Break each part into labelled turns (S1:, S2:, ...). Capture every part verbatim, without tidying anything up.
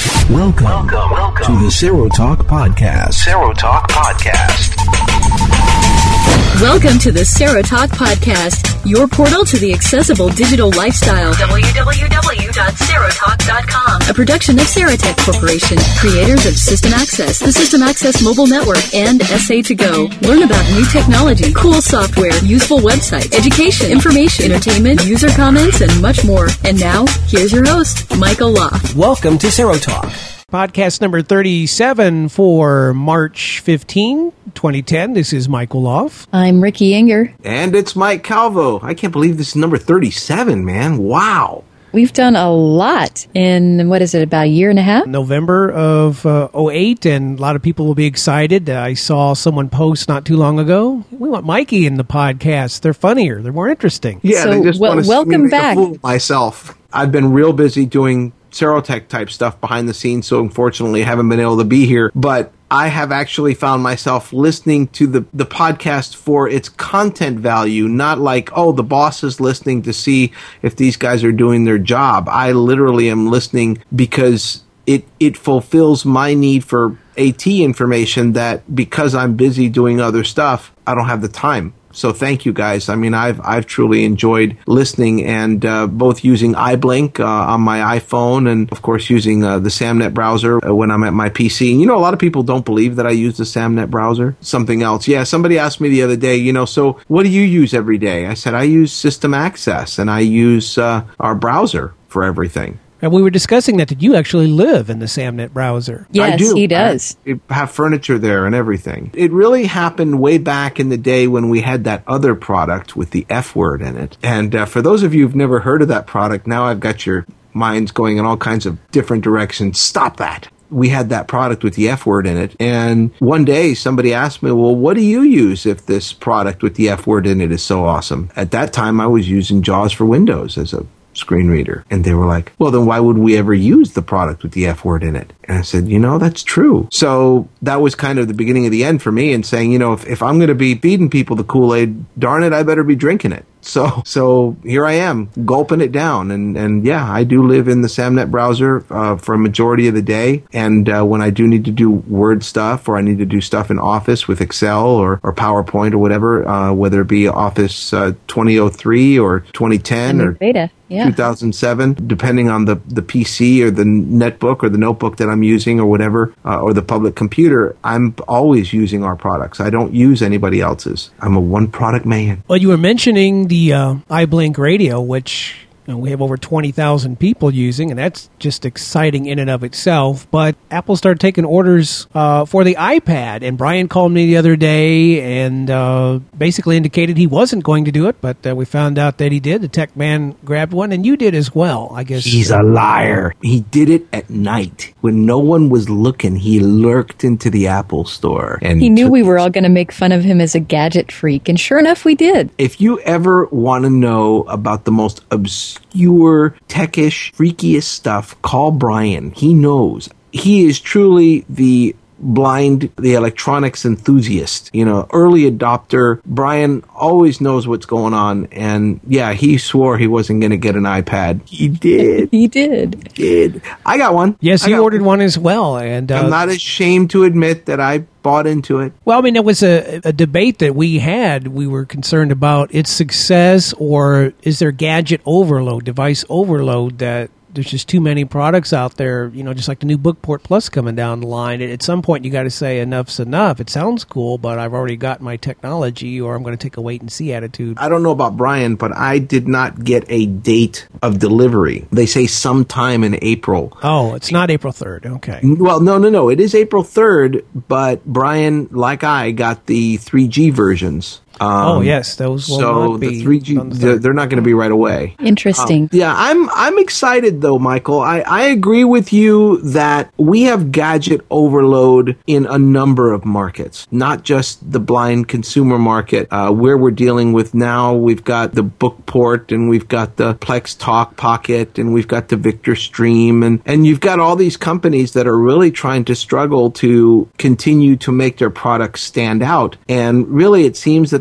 S1: Welcome, welcome, welcome to the Serotalk Podcast. Serotalk Podcast.
S2: Welcome to the Serotalk Podcast, your portal to the accessible digital lifestyle. w w w dot serotalk dot com. A production of Serotech Corporation, creators of System Access, the System Access Mobile Network, and S A to Go. Learn about new technology, cool software, useful websites, education, information, entertainment, user comments, and much more. And now, here's your host, Michael Loff.
S3: Welcome to Serotalk. Podcast number thirty-seven for March fifteenth, twenty ten. This is Michael Loff.
S2: I'm Ricky Enger.
S4: And it's Mike Calvo. I can't believe this is number thirty-seven, man. Wow.
S2: We've done a lot in, what is it, about a year and a half?
S3: November of uh, oh eight, and a lot of people will be excited. Uh, I saw someone post not too long ago, we want Mikey in the podcast. They're funnier. They're more interesting.
S4: Yeah,
S2: so,
S4: they just
S2: well,
S4: want to
S2: welcome
S4: see me make
S2: back.
S4: a fool of myself. I've been real busy doing Serotech type stuff behind the scenes, so unfortunately I haven't been able to be here. But I have actually found myself listening to the, the podcast for its content value, not like, oh, the boss is listening to see if these guys are doing their job. I literally am listening because it, it fulfills my need for AT information that because I'm busy doing other stuff, I don't have the time. So thank you guys. I mean, I've I've truly enjoyed listening and uh, both using iBlink uh, on my iPhone and, of course, using uh, the SamNet browser when I'm at my P C. And, you know, a lot of people don't believe that I use the SamNet browser. Something else. Yeah, somebody asked me the other day, you know, so what do you use every day? I said, I use System Access and I use uh, our browser for everything.
S3: And we were discussing that. Did you actually live in the SamNet browser?
S2: Yes,
S4: I do.
S2: he does.
S4: I have furniture there and everything. It really happened way back in the day when we had that other product with the F word in it. And uh, for those of you who've never heard of that product, now I've got your minds going in all kinds of different directions. Stop that. We had that product with the F word in it. And one day somebody asked me, well, what do you use if this product with the F word in it is so awesome? At that time, I was using JAWS for Windows as a screen reader. And they were like, well, then why would we ever use the product with the F word in it? And I said, you know, that's true. So that was kind of the beginning of the end for me and saying, you know, if, if I'm going to be feeding people the Kool-Aid, darn it, I better be drinking it. So so here I am, gulping it down. And, and yeah, I do live in the SamNet browser uh, for a majority of the day. And uh, when I do need to do Word stuff or I need to do stuff in Office with Excel or, or PowerPoint or whatever, uh, whether it be Office uh, twenty oh three or twenty ten or
S2: beta. Yeah.
S4: two thousand seven, depending on the, the P C or the netbook or the notebook that I'm using or whatever, uh, or the public computer, I'm always using our products. I don't use anybody else's. I'm a one-product man.
S3: Well, you were mentioning the uh, iBlink radio, which you know, we have over twenty thousand people using, and that's just exciting in and of itself. But Apple started taking orders uh, for the iPad, and Brian called me the other day and uh, basically indicated he wasn't going to do it, but uh, we found out that he did. The tech man grabbed one, and you did as well, I guess.
S4: He's a liar. He did it at night. When no one was looking, he lurked into the Apple store. And
S2: He knew
S4: took-
S2: we were all going to make fun of him as a gadget freak, and sure enough, we did.
S4: If you ever want to know about the most obscure, techish, freakiest stuff, call Brian. He knows. He is truly the blind, the electronics enthusiast, you know, early adopter. Brian always knows what's going on. And yeah, he swore he wasn't going to get an iPad. He did.
S2: He did.
S4: did. I got one.
S3: Yes,
S4: I
S3: he
S4: got
S3: ordered one as well. And uh,
S4: I'm not ashamed to admit that I bought into it.
S3: Well, I mean, it was a, a debate that we had. We were concerned about its success, or is there gadget overload, device overload, that there's just too many products out there, you know, just like the new Bookport Plus coming down the line. At some point, you got to say enough's enough. It sounds cool, but I've already got my technology, or I'm going to take a wait-and-see attitude.
S4: I don't know about Brian, but I did not get a date of delivery. They say sometime in April.
S3: Oh, it's not April third. Okay.
S4: Well, no, no, no. It is April third, but Brian, like I, got the three G versions. Um,
S3: oh, yes. Those will
S4: so
S3: not be
S4: the three G,
S3: on the
S4: they're,
S3: third.
S4: they're not going to be right away.
S2: Interesting.
S4: Um, yeah, I'm I'm excited though, Michael. I, I agree with you that we have gadget overload in a number of markets, not just the blind consumer market. Uh, where we're dealing with now, we've got the Bookport and we've got the Plex Talk Pocket and we've got the Victor Stream and, and you've got all these companies that are really trying to struggle to continue to make their products stand out. And really, it seems that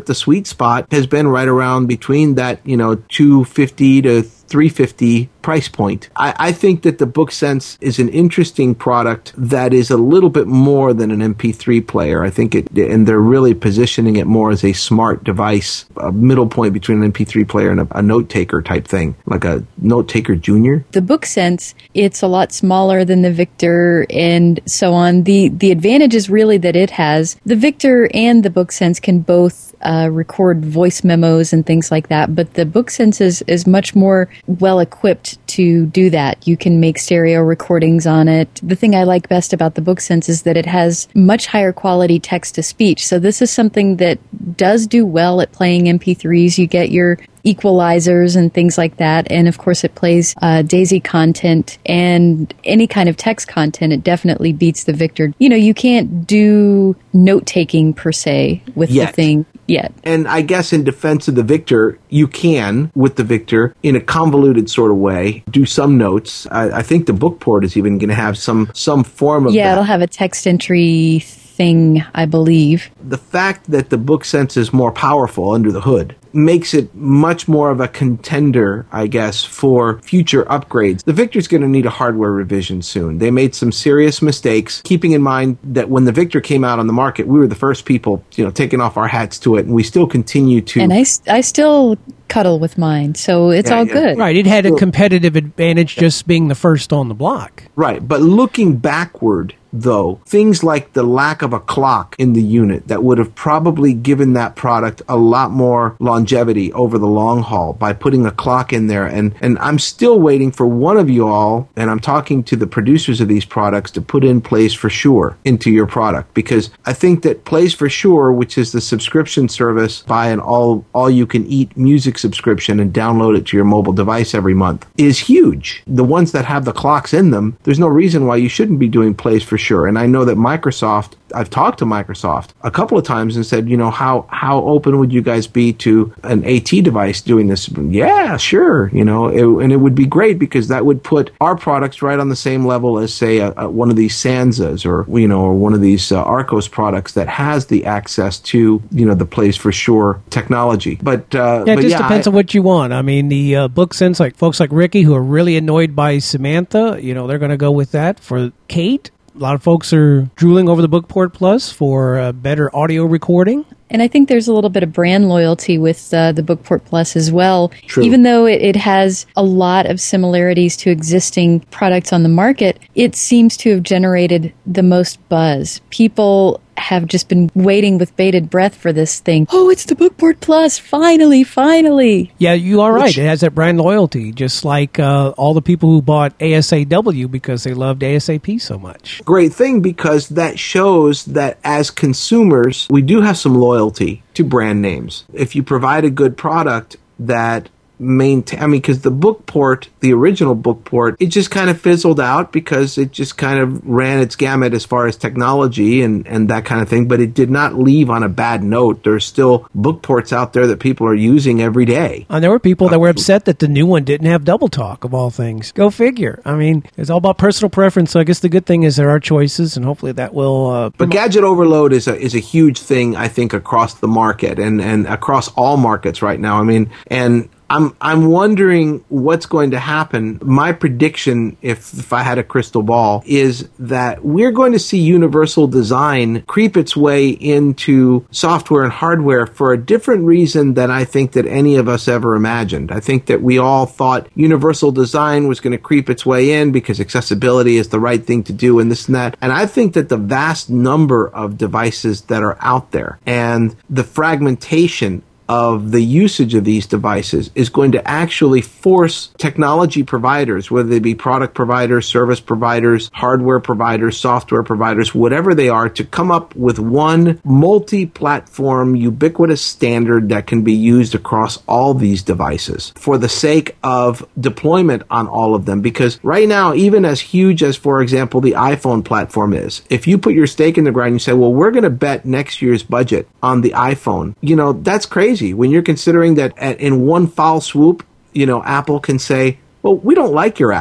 S4: the sweet spot has been right around between that, you know, two fifty to three fifty price point. I, I think that the BookSense is an interesting product that is a little bit more than an M P three player. I think it, and they're really positioning it more as a smart device, a middle point between an M P three player and a, a note taker type thing, like a Note Taker Junior.
S5: The BookSense, it's a lot smaller than the Victor and so on. The the advantage is really that it has the Victor and the BookSense can both uh, record voice memos and things like that, but the BookSense is, is much more well equipped to do that. You can make stereo recordings on it. The thing I like best about the BookSense is that it has much higher quality text to speech. So this is something that does do well at playing M P threes. You get your equalizers and things like that. And of course it plays uh, DAISY content and any kind of text content. It definitely beats the Victor. You know, you can't do note taking per se with
S4: Yet.
S5: the thing yet.
S4: And I guess in defense of the Victor, you can, with the Victor, in a convoluted sort of way, do some notes. I, I think the Bookport is even going to have some, some form of
S5: Yeah,
S4: that.
S5: it'll have a text entry thing, I believe.
S4: The fact that the BookSense is more powerful under the hood makes it much more of a contender, I guess, for future upgrades. The Victor's going to need a hardware revision soon. They made some serious mistakes, keeping in mind that when the Victor came out on the market, we were the first people, you know, taking off our hats to it, and we still continue to.
S5: And I, I still cuddle with mine, so it's
S4: Yeah,
S5: all
S4: yeah.
S5: good.
S3: Right, it had a competitive advantage just being the first on the block.
S4: Right, but looking backward, though, things like the lack of a clock in the unit that would have probably given that product a lot more longevity over the long haul by putting a clock in there. And, and I'm still waiting for one of you all, and I'm talking to the producers of these products, to put in Plays for Sure into your product, because I think that Plays for Sure, which is the subscription service, buy an all, all you can eat music subscription and download it to your mobile device every month, is huge. The ones that have the clocks in them, there's no reason why you shouldn't be doing Plays for Sure. And I know that Microsoft, I've talked to Microsoft a couple of times and said, you know, how, how open would you guys be to an AT device doing this? Yeah, sure. You know, it, and it would be great because that would put our products right on the same level as, say, a, a, one of these Sanzas or, you know, or one of these uh, Arcos products that has the access to, you know, the Plays for Sure technology. But, uh,
S3: Yeah, it
S4: but
S3: just
S4: yeah,
S3: depends
S4: I,
S3: on what you want. I mean, the uh, BookSense, like folks like Ricky who are really annoyed by Samantha, you know, they're going to go with that. For Kate, a lot of folks are drooling over the Bookport Plus for uh, better audio recording.
S5: And I think there's a little bit of brand loyalty with uh, the Bookport Plus as well.
S4: True.
S5: Even though it, it has a lot of similarities to existing products on the market, it seems to have generated the most buzz. People have just been waiting with bated breath for this thing. Oh, it's the Bookport Plus! Finally, finally!
S3: Yeah, you are right.
S4: Which-
S3: It has that brand loyalty, just like uh, all the people who bought A S A W because they loved A S A P so much.
S4: great thing, because that shows that as consumers, we do have some loyalty to brand names. If you provide a good product that maintain, I mean, because the Bookport, the original Bookport, it just kind of fizzled out because it just kind of ran its gamut as far as technology and, and that kind of thing, but it did not leave on a bad note. There's still Bookports out there that people are using every day.
S3: And there were people that were upset that the new one didn't have double talk, of all things. Go figure. I mean, it's all about personal preference, so I guess the good thing is there are choices, and hopefully that will... Uh,
S4: But gadget overload is a is a huge thing, I think, across the market and, and across all markets right now. I mean, and I'm I'm wondering what's going to happen. My prediction, if if I had a crystal ball, is that we're going to see universal design creep its way into software and hardware for a different reason than I think that any of us ever imagined. I think that we all thought universal design was going to creep its way in because accessibility is the right thing to do and this and that. And I think that the vast number of devices that are out there and the fragmentation of the usage of these devices is going to actually force technology providers, whether they be product providers, service providers, hardware providers, software providers, whatever they are, to come up with one multi-platform, ubiquitous standard that can be used across all these devices for the sake of deployment on all of them. Because right now, even as huge as, for example, the iPhone platform is, if you put your stake in the ground and you say, well, we're going to bet next year's budget on the iPhone, you know, that's crazy. When you're considering that at, in one foul swoop, you know, Apple can say, well, we don't like your app.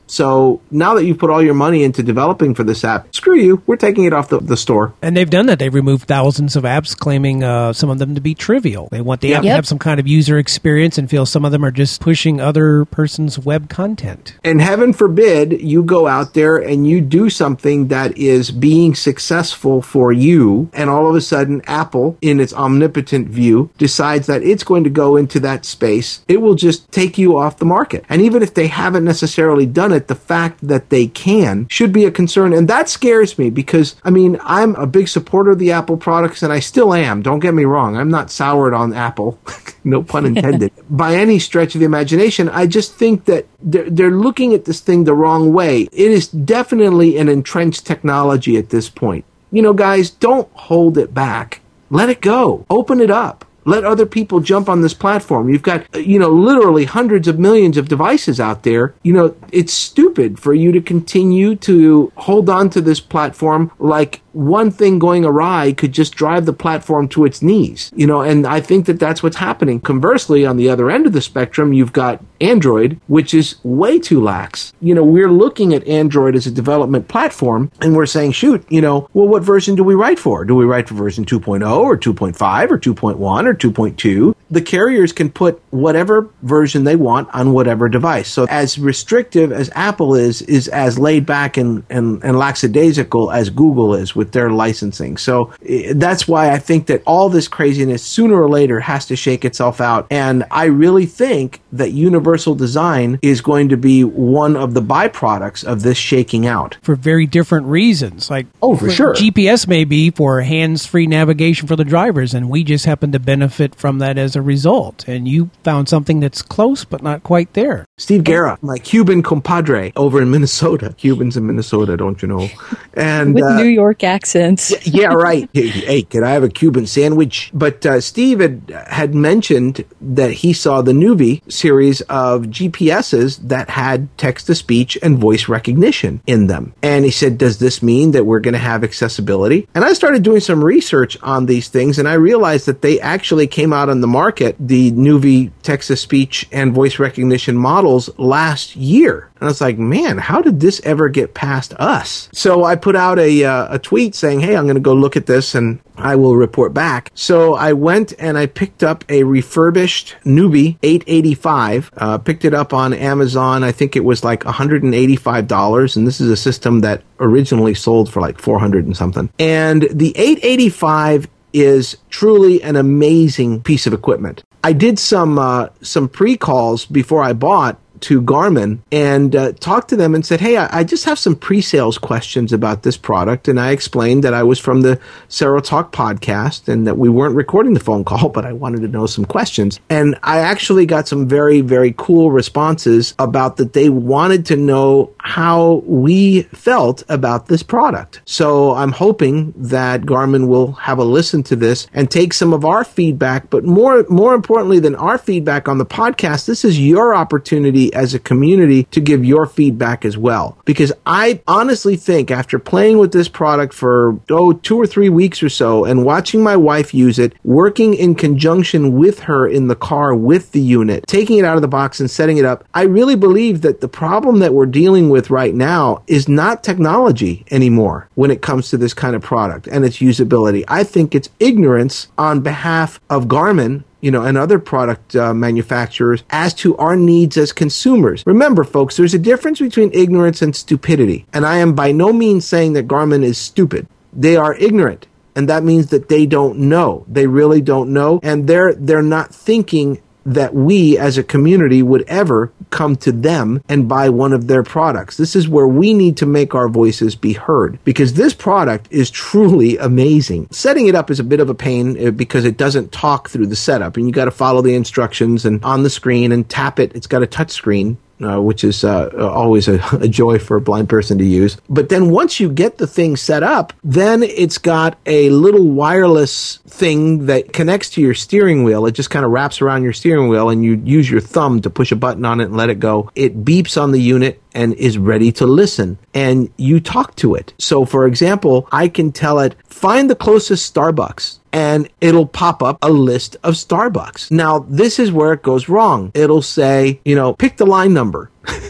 S4: So now that you've put all your money into developing for this app, screw you, we're taking it off the, the store.
S3: And they've done that. They've removed thousands of apps, claiming uh, some of them to be trivial. They want the app
S5: Yep.
S3: to have some kind of user experience and feel some of them are just pushing other person's web content.
S4: And heaven forbid you go out there and you do something that is being successful for you, and all of a sudden Apple, in its omnipotent view, decides that it's going to go into that space. It will just take you off the market. And even if they haven't necessarily done it, the fact that they can should be a concern. And that scares me because, I mean, I'm a big supporter of the Apple products, and I still am. Don't get me wrong. I'm not soured on Apple. No pun intended. By any stretch of the imagination, I just think that they're, they're looking at this thing the wrong way. It is definitely an entrenched technology at this point. You know, guys, don't hold it back. Let it go. Open it up. Let other people jump on this platform. You've got, you know, literally hundreds of millions of devices out there. You know, it's stupid for you to continue to hold on to this platform like one thing going awry could just drive the platform to its knees. You know, and I think that that's what's happening. Conversely, on the other end of the spectrum, you've got Android, which is way too lax. You know, we're looking at Android as a development platform, and we're saying, shoot, you know, well, what version do we write for? Do we write for version two point oh or two point five or two point one or two point two? The carriers can put whatever version they want on whatever device. So as restrictive as Apple is, is as laid back and, and, and lackadaisical as Google is with their licensing. So eh, that's why I think that all this craziness sooner or later has to shake itself out. And I really think that universal design is going to be one of the byproducts of this shaking out.
S3: For very different reasons. Like,
S4: Oh, for sure.
S3: G P S may be for hands-free navigation for the drivers, and we just happen to benefit from that as a result. And you found something that's close, but not quite there.
S4: Steve Guerra, my Cuban compadre over in Minnesota. Cubans in Minnesota, don't you know? And
S5: With
S4: uh,
S5: New York accents.
S4: yeah, right. Hey, hey, can I have a Cuban sandwich? But uh, Steve had had mentioned that he saw the Nuvi series of G P S's that had text-to-speech and voice recognition in them. And he said, does this mean that we're going to have accessibility? And I started doing some research on these things, and I realized that they actually came out on the market, the Nuvi text-to-speech and voice recognition models, last year. And I was like, man, how did this ever get past us? So I put out a, uh, a tweet saying, hey, I'm going to go look at this and I will report back. So I went and I picked up a refurbished Nuvi eight eighty-five, uh, picked it up on Amazon. I think it was like one hundred eighty-five dollars. And this is a system that originally sold for like four hundred and something. And the eight eighty-five is truly an amazing piece of equipment. I did some, uh, some pre-calls before I bought to Garmin and uh, talked to them and said, hey, I, I just have some pre-sales questions about this product. And I explained that I was from the SaroTalk podcast and that we weren't recording the phone call, but I wanted to know some questions. And I actually got some very, very cool responses about that they wanted to know how we felt about this product. So I'm hoping that Garmin will have a listen to this and take some of our feedback, but more, more importantly than our feedback on the podcast, this is your opportunity as a community to give your feedback as well. Because I honestly think after playing with this product for, oh, two or three weeks or so and watching my wife use it, working in conjunction with her in the car with the unit, taking it out of the box and setting it up, I really believe that the problem that we're dealing with right now is not technology anymore when it comes to this kind of product and its usability. I think it's ignorance on behalf of Garmin, you know, and other product uh, manufacturers as to our needs as consumers. Remember, folks, there's a difference between ignorance and stupidity. And I am by no means saying that Garmin is stupid. They are ignorant. And that means that they don't know. They really don't know. And they're, they're not thinking that we as a community would ever come to them and buy one of their products. This is where we need to make our voices be heard because this product is truly amazing. Setting it up is a bit of a pain because it doesn't talk through the setup and you got to follow the instructions and on the screen and tap it. It's got a touch screen. Uh, which is uh, always a, a joy for a blind person to use. But then once you get the thing set up, then it's got a little wireless thing that connects to your steering wheel. It just kind of wraps around your steering wheel and you use your thumb to push a button on it and let it go. It beeps on the unit and is ready to listen. And you talk to it. So, for example, I can tell it, find the closest Starbucks. And it'll pop up a list of Starbucks. Now, this is where it goes wrong. It'll say, you know, pick the line number.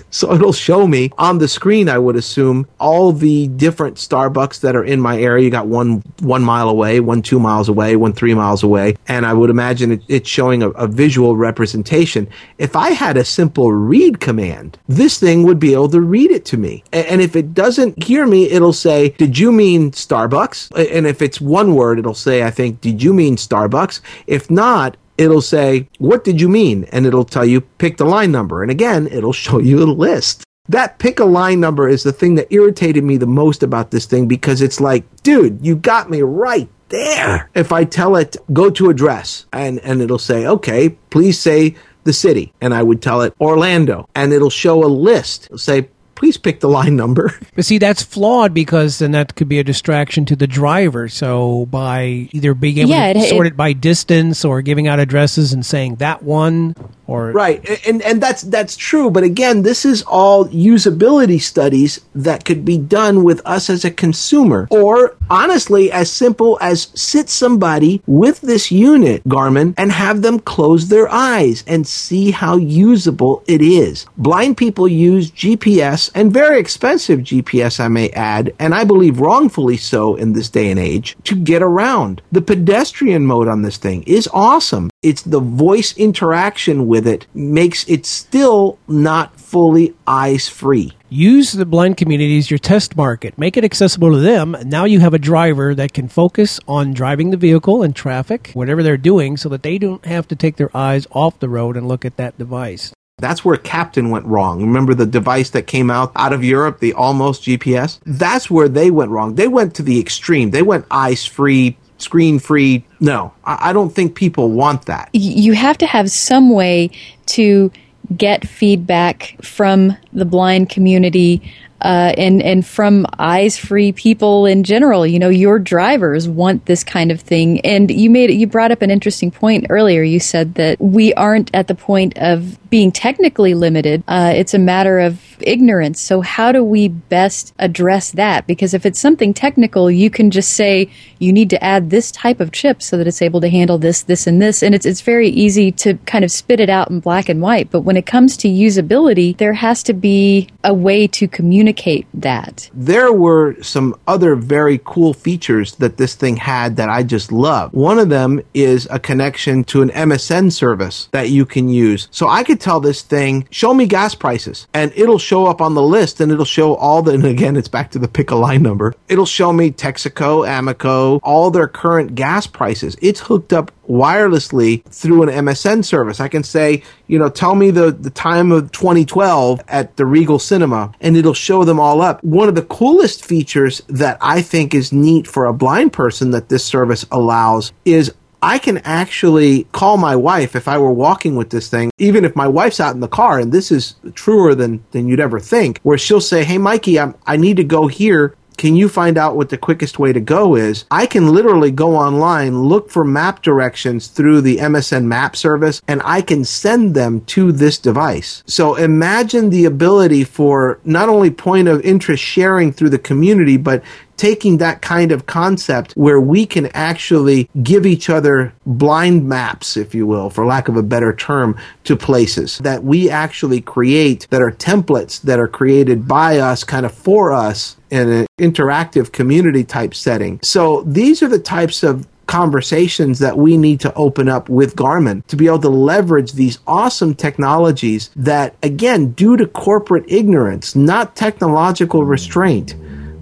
S4: So it'll show me on the screen, I would assume, all the different Starbucks that are in my area. You got one one mile away, one two miles away, one three miles away. And I would imagine it, it's showing a, a visual representation. If I had a simple read command, this thing would be able to read it to me. And, and if it doesn't hear me, it'll say, did you mean Starbucks? And if it's one word, it'll say, I think, did you mean Starbucks? If not, it'll say, what did you mean? And it'll tell you, pick the line number. And again, it'll show you a list. That pick a line number is the thing that irritated me the most about this thing, because it's like, dude, you got me right there. If I tell it, go to address, and, and it'll say, okay, please say the city. And I would tell it Orlando, and it'll show a list. It'll say, please pick the line number.
S3: But see, that's flawed, because then that could be a distraction to the driver. So by either being able
S5: yeah,
S3: to
S5: it,
S3: sort
S5: it,
S3: it by distance, or giving out addresses and saying that one, or
S4: right, and and that's that's true. But again, this is all usability studies that could be done with us as a consumer, or honestly, as simple as sit somebody with this unit, Garmin, and have them close their eyes and see how usable it is. Blind people use G P S, and very expensive G P S, I may add, and I believe wrongfully so in this day and age, to get around. The pedestrian mode on this thing is awesome. It's the voice interaction with it makes it still not fully eyes-free.
S3: Use the blind community as your test market. Make it accessible to them. Now you have a driver that can focus on driving the vehicle in traffic, whatever they're doing, so that they don't have to take their eyes off the road and look at that device.
S4: That's where Captain went wrong. Remember the device that came out out of Europe, the Almost G P S? That's where they went wrong. They went to the extreme. They went eyes-free, screen-free. No, I don't think people want that.
S5: You have to have some way to get feedback from the blind community uh, and, and from eyes-free people in general. You know, your drivers want this kind of thing. And you made you brought up an interesting point earlier. You said that we aren't at the point of being technically limited. Uh, it's a matter of ignorance. So how do we best address that? Because if it's something technical, you can just say you need to add this type of chip so that it's able to handle this, this, and this. And it's it's very easy to kind of spit it out in black and white. But when it comes to usability, there has to be a way to communicate that.
S4: There were some other very cool features that this thing had that I just love. One of them is a connection to an M S N service that you can use. So I could tell this thing, show me gas prices, and it'll show up on the list, and it'll show all the, and again, it's back to the pick a line number. It'll show me Texaco, Amoco, all their current gas prices. It's hooked up wirelessly through an M S N service. I can say, you know, tell me the, the time of twenty twelve at the Regal Cinema, and it'll show them all up. One of the coolest features that I think is neat for a blind person that this service allows is I can actually call my wife if I were walking with this thing, even if my wife's out in the car, and this is truer than, than you'd ever think, where she'll say, hey, Mikey, I'm, I need to go here. Can you find out what the quickest way to go is? I can literally go online, look for map directions through the M S N map service, and I can send them to this device. So imagine the ability for not only point of interest sharing through the community, but taking that kind of concept where we can actually give each other blind maps, if you will, for lack of a better term, to places that we actually create, that are templates that are created by us, kind of for us, in an interactive community type setting. So these are the types of conversations that we need to open up with Garmin to be able to leverage these awesome technologies that, again, due to corporate ignorance, not technological restraint,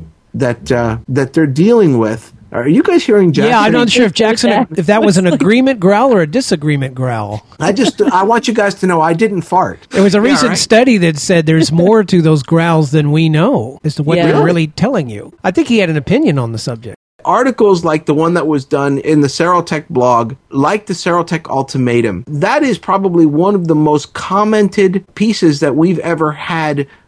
S4: that uh, that they're dealing with. Are you guys hearing Jackson?
S3: Yeah, I'm not sure if Jackson, if that was an agreement growl or a disagreement growl.
S4: I just, I want you guys to know I didn't fart.
S3: There was a recent
S4: yeah, right?
S3: study that said there's more to those growls than we know as to what
S5: Yeah.
S3: they're really telling you. I think he had an opinion on the subject.
S4: Articles like the one that was done in the Serotech blog, like the Serotech Ultimatum, that is probably one of the most commented pieces that we've ever had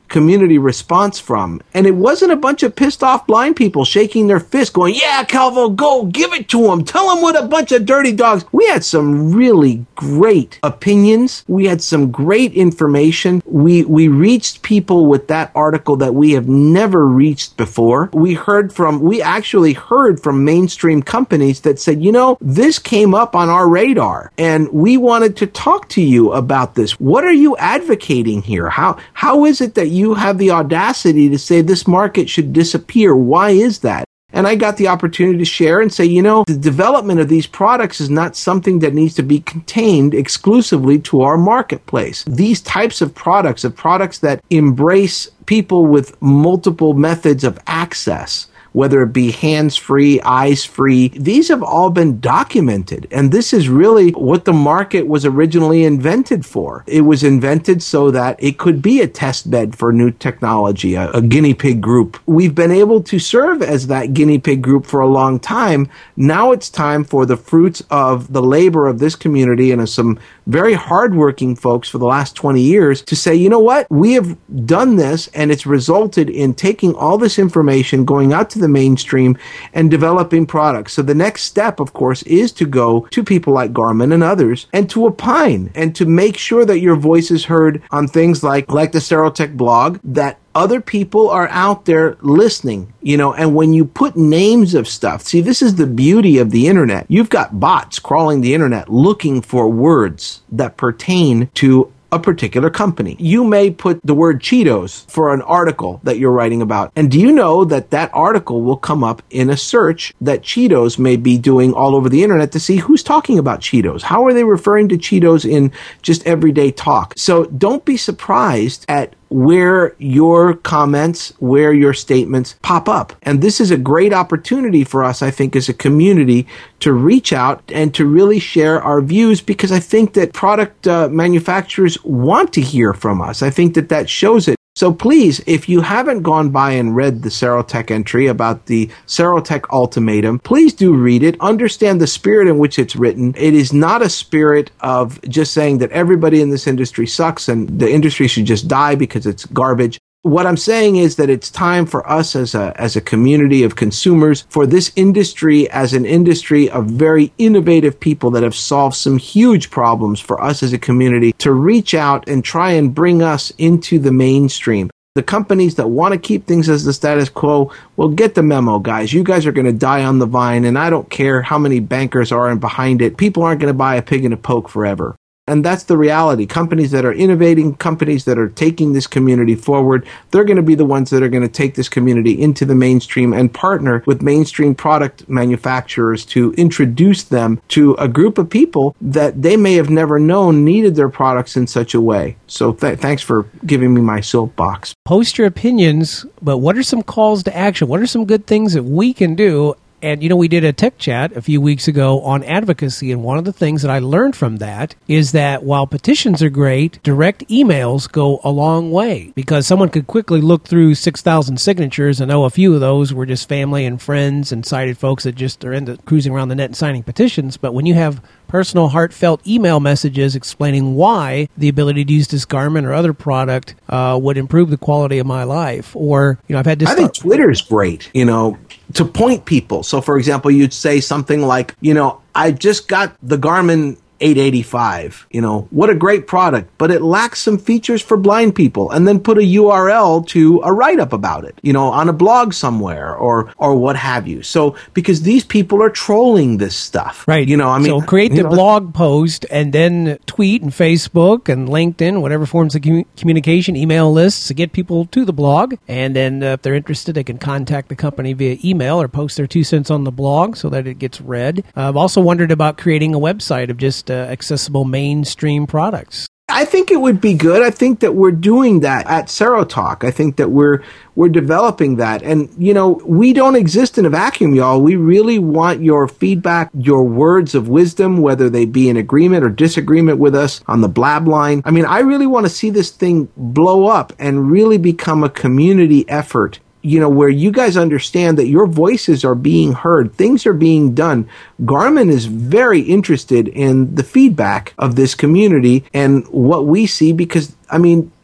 S4: community response from. And it wasn't a bunch of pissed off blind people shaking their fist going, yeah, Calvo, go, give it to them. Tell them what a bunch of dirty dogs. We had some really great opinions. We had some great information. We, we reached people with that article that we have never reached before. We heard from, we actually heard from mainstream companies that said, you know, this came up on our radar and we wanted to talk to you about this. What are you advocating here? How, how is it that you have the audacity to say this market should disappear? Why is that? And I got the opportunity to share and say, you know, the development of these products is not something that needs to be contained exclusively to our marketplace. These types of products, of products that embrace people with multiple methods of access, whether it be hands-free, eyes-free, these have all been documented. And this is really what the market was originally invented for. It was invented so that it could be a test bed for new technology, a, a guinea pig group. We've been able to serve as that guinea pig group for a long time. Now it's time for the fruits of the labor of this community and of some very hardworking folks for the last twenty years to say, you know what? We have done this and it's resulted in taking all this information, going out to the mainstream and developing products. So the next step, of course, is to go to people like Garmin and others and to opine and to make sure that your voice is heard on things like, like the Serotech blog, that other people are out there listening, you know, and when you put names of stuff, see, this is the beauty of the internet. You've got bots crawling the internet looking for words that pertain to a particular company. You may put the word Cheetos for an article that you're writing about. And do you know that that article will come up in a search that Cheetos may be doing all over the internet to see who's talking about Cheetos? How are they referring to Cheetos in just everyday talk? So don't be surprised at where your comments, where your statements pop up. And this is a great opportunity for us, I think, as a community to reach out and to really share our views, because I think that product uh, manufacturers want to hear from us. I think that that shows it. So please, if you haven't gone by and read the Serotech entry about the Serotech ultimatum, please do read it. Understand the spirit in which it's written. It is not a spirit of just saying that everybody in this industry sucks and the industry should just die because it's garbage. What I'm saying is that it's time for us as a as a community of consumers, for this industry as an industry of very innovative people that have solved some huge problems for us as a community, to reach out and try and bring us into the mainstream. The companies that want to keep things as the status quo, well, get the memo, guys. You guys are going to die on the vine, and I don't care how many bankers are in behind it. People aren't going to buy a pig in a poke forever. And that's the reality. Companies that are innovating, companies that are taking this community forward, they're going to be the ones that are going to take this community into the mainstream and partner with mainstream product manufacturers to introduce them to a group of people that they may have never known needed their products in such a way. So th- thanks for giving me my soapbox.
S3: Post your opinions, but what are some calls to action? What are some good things that we can do? And, you know, we did a tech chat a few weeks ago on advocacy, and one of the things that I learned from that is that while petitions are great, direct emails go a long way, because someone could quickly look through six thousand signatures and know a few of those were just family and friends and sighted folks that just are into cruising around the net and signing petitions. But when you have personal, heartfelt email messages explaining why the ability to use this Garmin or other product uh, would improve the quality of my life, or, you know, I've had this...
S4: I think Twitter's great, you know, to point people. So, for example, you'd say something like, you know, I just got the Garmin eight eighty-five, you know, what a great product, but it lacks some features for blind people, and then put a U R L to a write-up about it, you know, on a blog somewhere or or what have you. So, because these people are trolling this stuff.
S3: Right.
S4: You know, I mean...
S3: So create the
S4: know,
S3: blog post and then tweet and Facebook and LinkedIn, whatever forms of commu- communication, email lists to get people to the blog. And then uh, if they're interested, they can contact the company via email or post their two cents on the blog so that it gets read. Uh, I've also wondered about creating a website of just uh, accessible mainstream products.
S4: I think it would be good. I think that we're doing that at Serotalk. I think that we're we're developing that. And, you know, we don't exist in a vacuum, y'all. We really want your feedback, your words of wisdom, whether they be in agreement or disagreement with us on the blab line. I mean, I really want to see this thing blow up and really become a community effort, you know, where you guys understand that your voices are being heard, things are being done. Garmin is very interested in the feedback of this community and what we see, because, I mean,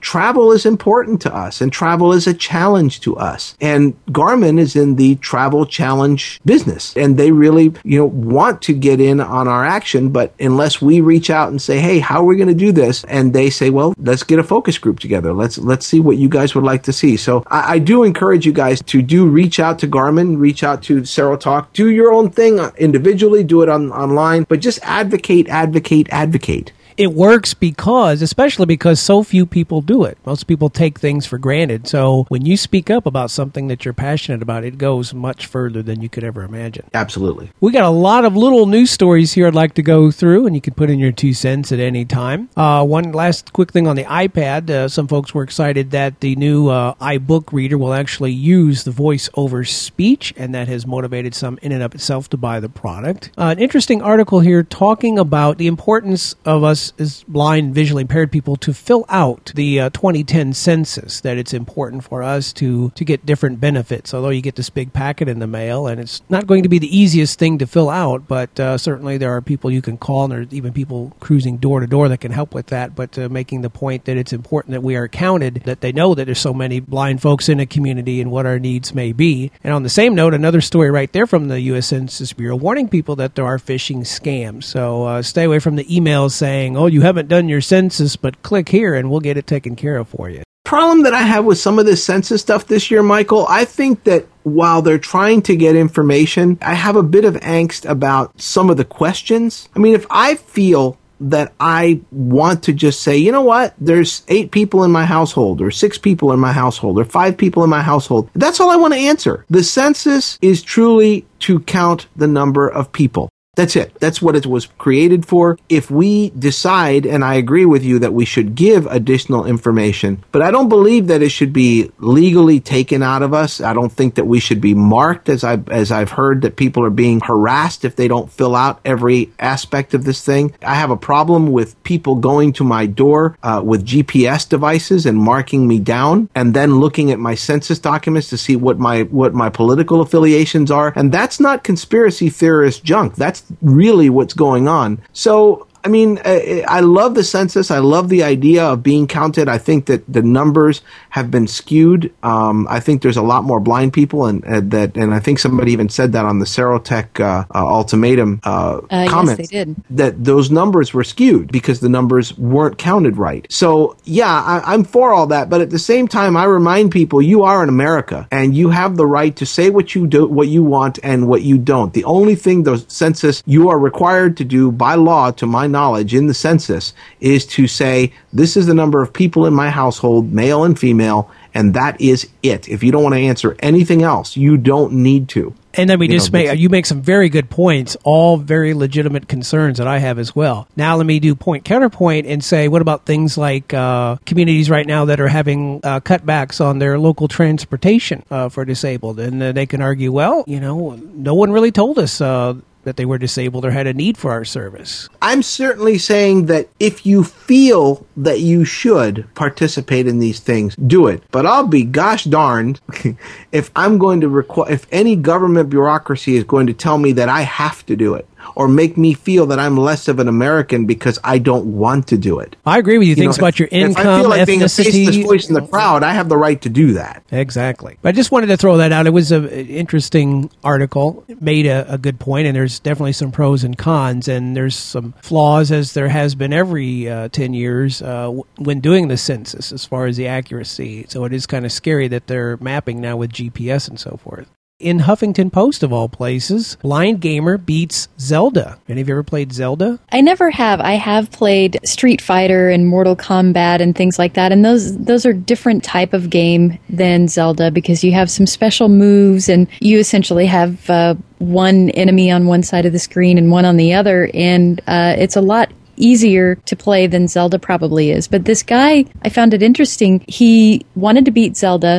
S4: travel is important to us and travel is a challenge to us. And Garmin is in the travel challenge business, and they really, you know, want to get in on our action. But unless we reach out and say, hey, how are we going to do this? And they say, well, let's get a focus group together. Let's let's see what you guys would like to see. So I, I do encourage you guys to do reach out to Garmin, reach out to SaroTalk, do your own thing individually, do it on online, but just advocate, advocate, advocate.
S3: It works because, especially because so few people do it. Most people take things for granted. So when you speak up about something that you're passionate about, it goes much further than you could ever imagine.
S4: Absolutely.
S3: We got a lot of little news stories here I'd like to go through, and you can put in your two cents at any time. Uh, one last quick thing on the iPad. Uh, some folks were excited that the new uh, iBook reader will actually use the voice over speech, and that has motivated some in and of itself to buy the product. Uh, an interesting article here talking about the importance of us as blind, visually impaired people to fill out the uh, twenty ten census, that it's important for us to, to get different benefits. Although you get this big packet in the mail, and it's not going to be the easiest thing to fill out, but uh, certainly there are people you can call, and there's even people cruising door to door that can help with that, but uh, making the point that it's important that we are counted, that they know that there's so many blind folks in a community and what our needs may be. And on the same note, another story right there from the U S Census Bureau warning people that there are phishing scams. So uh, stay away from the emails saying, oh, you haven't done your census, but click here and we'll get it taken care of for you.
S4: Problem that I have with some of this census stuff this year, Michael, I think that while they're trying to get information, I have a bit of angst about some of the questions. I mean, if I feel that I want to just say, you know what, there's eight people in my household, or six people in my household, or five people in my household, that's all I want to answer. The census is truly to count the number of people. That's it. That's what it was created for. If we decide, and I agree with you, that we should give additional information, but I don't believe that it should be legally taken out of us. I don't think that we should be marked, as I've, as I've heard that people are being harassed if they don't fill out every aspect of this thing. I have a problem with people going to my door uh, with G P S devices and marking me down, and then looking at my census documents to see what my what my political affiliations are. And that's not conspiracy theorist junk. That's really what's going on. So, I mean, I love the census. I love the idea of being counted. I think that the numbers have been skewed. Um, I think there's a lot more blind people, and uh, that, and I think somebody even said that on the Serotech uh, uh, ultimatum uh,
S5: uh,
S4: comments.
S5: Yes, they did.
S4: That those numbers were skewed because the numbers weren't counted right. So, yeah, I, I'm for all that, but at the same time, I remind people you are in America, and you have the right to say what you do, what you want, and what you don't. The only thing the census you are required to do by law, to my knowledge, in the census, is to say, this is the number of people in my household, male and female, and that is it. If you don't want to answer anything else, you don't need to.
S3: And then we
S4: you
S3: just
S4: know,
S3: make, you make some very good points, all very legitimate concerns that I have as well. Now let me do point counterpoint and say, what about things like uh, communities right now that are having uh, cutbacks on their local transportation uh, for disabled? And uh, they can argue, well, you know, no one really told us uh, that they were disabled or had a need for our service.
S4: I'm certainly saying that if you feel that you should participate in these things, do it. But I'll be gosh darned if I'm going to require, if any government bureaucracy is going to tell me that I have to do it, or make me feel that I'm less of an American because I don't want to do it.
S3: I agree with you. you Things
S4: know,
S3: about
S4: if,
S3: your income,
S4: if I feel like
S3: ethnicity.
S4: Being a faceless voice in the crowd, I have the right to do that.
S3: Exactly. But I just wanted to throw that out. It was an interesting article. It made a, a good point, and there's definitely some pros and cons, and there's some flaws, as there has been every uh, ten years uh, w- when doing the census as far as the accuracy. So it is kind of scary that they're mapping now with G P S and so forth. In Huffington Post, of all places, blind gamer beats Zelda. Any of you ever played Zelda?
S5: I never have. I have played Street Fighter and Mortal Kombat and things like that, and those those are different type of game than Zelda because you have some special moves and you essentially have uh, one enemy on one side of the screen and one on the other, and uh, it's a lot easier to play than Zelda probably is. But this guy, I found it interesting. He wanted to beat Zelda.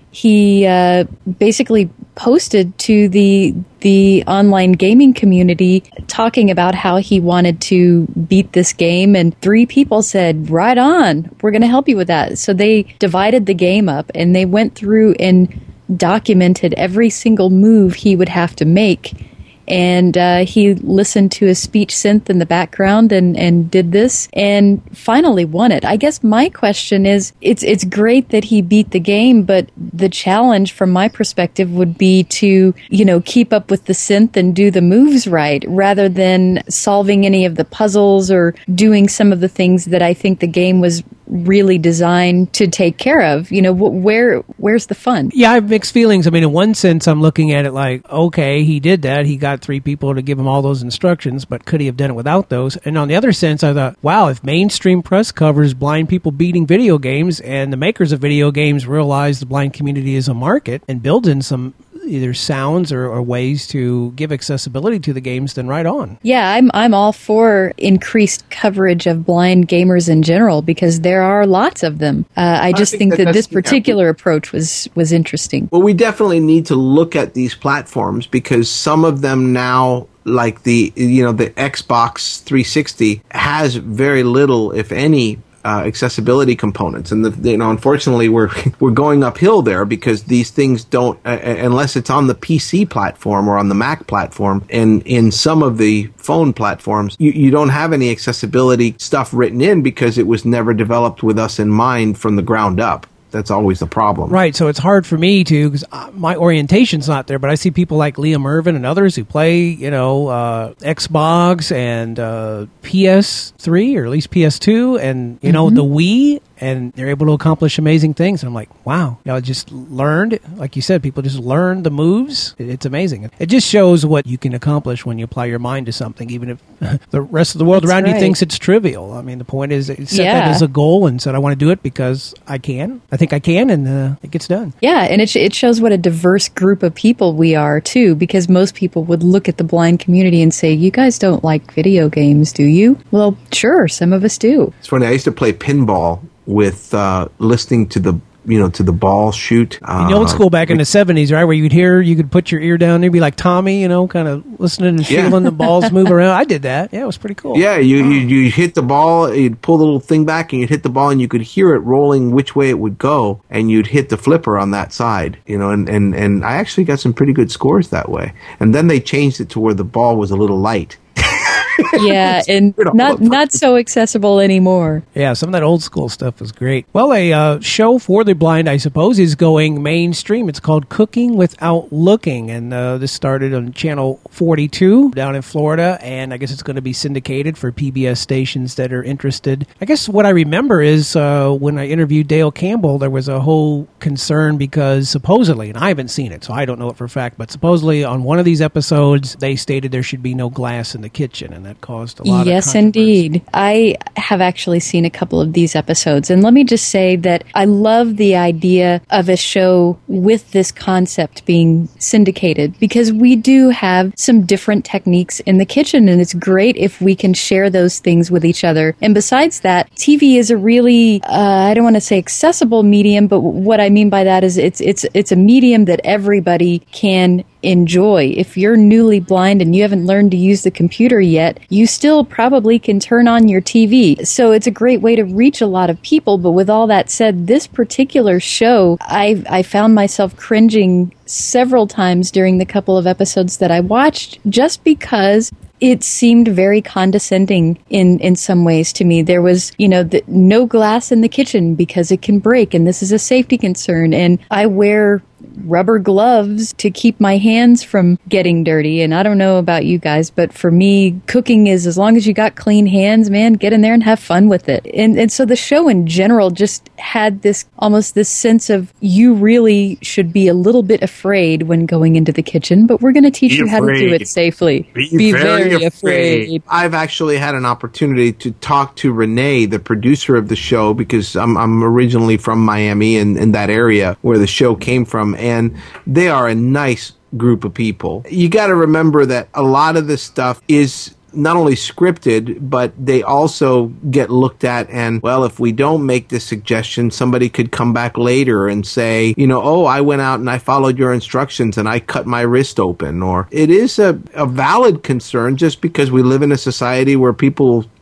S5: He uh, basically posted to the the online gaming community talking about how he wanted to beat this game, and three people said, right on, we're going to help you with that. So they divided the game up, and they went through and documented every single move he would have to make and uh, he listened to a speech synth in the background and, and did this, and finally won it. I guess my question is, it's it's great that he beat the game, but the challenge from my perspective would be to, you know, keep up with the synth and do the moves right, rather than solving any of the puzzles or doing some of the things that I think the game was really designed to take care of. You know, wh- where where's the fun?
S3: Yeah, I have mixed feelings. I mean, in one sense, I'm looking at it like, okay, he did that. He got three people to give him all those instructions, but could he have done it without those? And on the other sense, I thought, wow, if mainstream press covers blind people beating video games and the makers of video games realize the blind community is a market and build in some either sounds or, or ways to give accessibility to the games, then right on.
S5: Yeah, I'm I'm all for increased coverage of blind gamers in general, because there are lots of them. Uh, I just I think, think that, that this particular yeah. approach was, was interesting.
S4: Well, we definitely need to look at these platforms, because some of them now, like the you know the Xbox three sixty, has very little, if any, Uh, accessibility components, and the, you know, unfortunately, we're we're going uphill there, because these things don't, uh, unless it's on the P C platform or on the Mac platform, and in some of the phone platforms, you, you don't have any accessibility stuff written in, because it was never developed with us in mind from the ground up. That's always the problem.
S3: Right, so it's hard for me to, because my orientation's not there, but I see people like Liam Irvin and others who play, you know, uh, Xbox and uh, P S three, or at least P S two, and, you mm-hmm. know, the Wii, and they're able to accomplish amazing things. And I'm like, wow, you know, I just learned, like you said, people just learn the moves. It's amazing. It just shows what you can accomplish when you apply your mind to something, even if the rest of the world
S5: That's
S3: around
S5: right.
S3: you thinks it's trivial. I mean, the point is, set
S5: yeah.
S3: that as a goal and said, I want to do it because I can. I think I can, and uh, it gets done.
S5: Yeah, and it, sh- it shows what a diverse group of people we are, too, because most people would look at the blind community and say, you guys don't like video games, do you? Well, sure, some of us do.
S4: It's funny, I used to play pinball with uh, listening to the you know to the ball shoot. Uh,
S3: in the old school back in the seventies, right, where you'd hear, you could put your ear down there, be like Tommy, you know, kind of listening and feeling yeah. the balls move around. I did that. Yeah, it was pretty cool.
S4: Yeah, you, you you hit the ball, you'd pull the little thing back, and you'd hit the ball, and you could hear it rolling which way it would go, and you'd hit the flipper on that side, you know, and, and, and I actually got some pretty good scores that way. And then they changed it to where the ball was a little light.
S5: Yeah, and not not so accessible anymore.
S3: Yeah, some of that old school stuff was great. Well, a uh, show for the blind, I suppose, is going mainstream. It's called Cooking Without Looking, and uh, this started on Channel forty-two down in Florida, and I guess it's going to be syndicated for P B S stations that are interested. I guess what I remember is uh, when I interviewed Dale Campbell, there was a whole concern because supposedly, and I haven't seen it, so I don't know it for a fact, but supposedly on one of these episodes, they stated there should be no glass in the kitchen, and that caused a lot
S5: yes,
S3: of controversy.
S5: Indeed. I have actually seen a couple of these episodes, and let me just say that I love the idea of a show with this concept being syndicated, because we do have some different techniques in the kitchen, and it's great if we can share those things with each other. And besides that, T V is a really, uh, I don't want to say accessible medium, but what I mean by that is it's it's it's a medium that everybody can enjoy. If you're newly blind and you haven't learned to use the computer yet, you still probably can turn on your T V. So it's a great way to reach a lot of people. But with all that said, this particular show, I I found myself cringing several times during the couple of episodes that I watched, just because it seemed very condescending in, in some ways to me. There was, you know, the, no glass in the kitchen because it can break, and this is a safety concern. And I wear rubber gloves to keep my hands from getting dirty. And I don't know about you guys, but for me, cooking is, as long as you got clean hands, man, get in there and have fun with it. And and so the show in general just had this, almost this sense of, you really should be a little bit afraid when going into the kitchen, but we're going to teach
S4: be
S5: you how
S4: afraid.
S5: to do it safely.
S4: Be,
S5: be
S4: very,
S5: very afraid.
S4: afraid. I've actually had an opportunity to talk to Renee, the producer of the show, because I'm, I'm originally from Miami and in that area where the show came from. And they are a nice group of people. You got to remember that a lot of this stuff is not only scripted, but they also get looked at and, well, if we don't make this suggestion, somebody could come back later and say, you know, oh, I went out and I followed your instructions and I cut my wrist open. Or it is a, a valid concern, just because we live in a society where people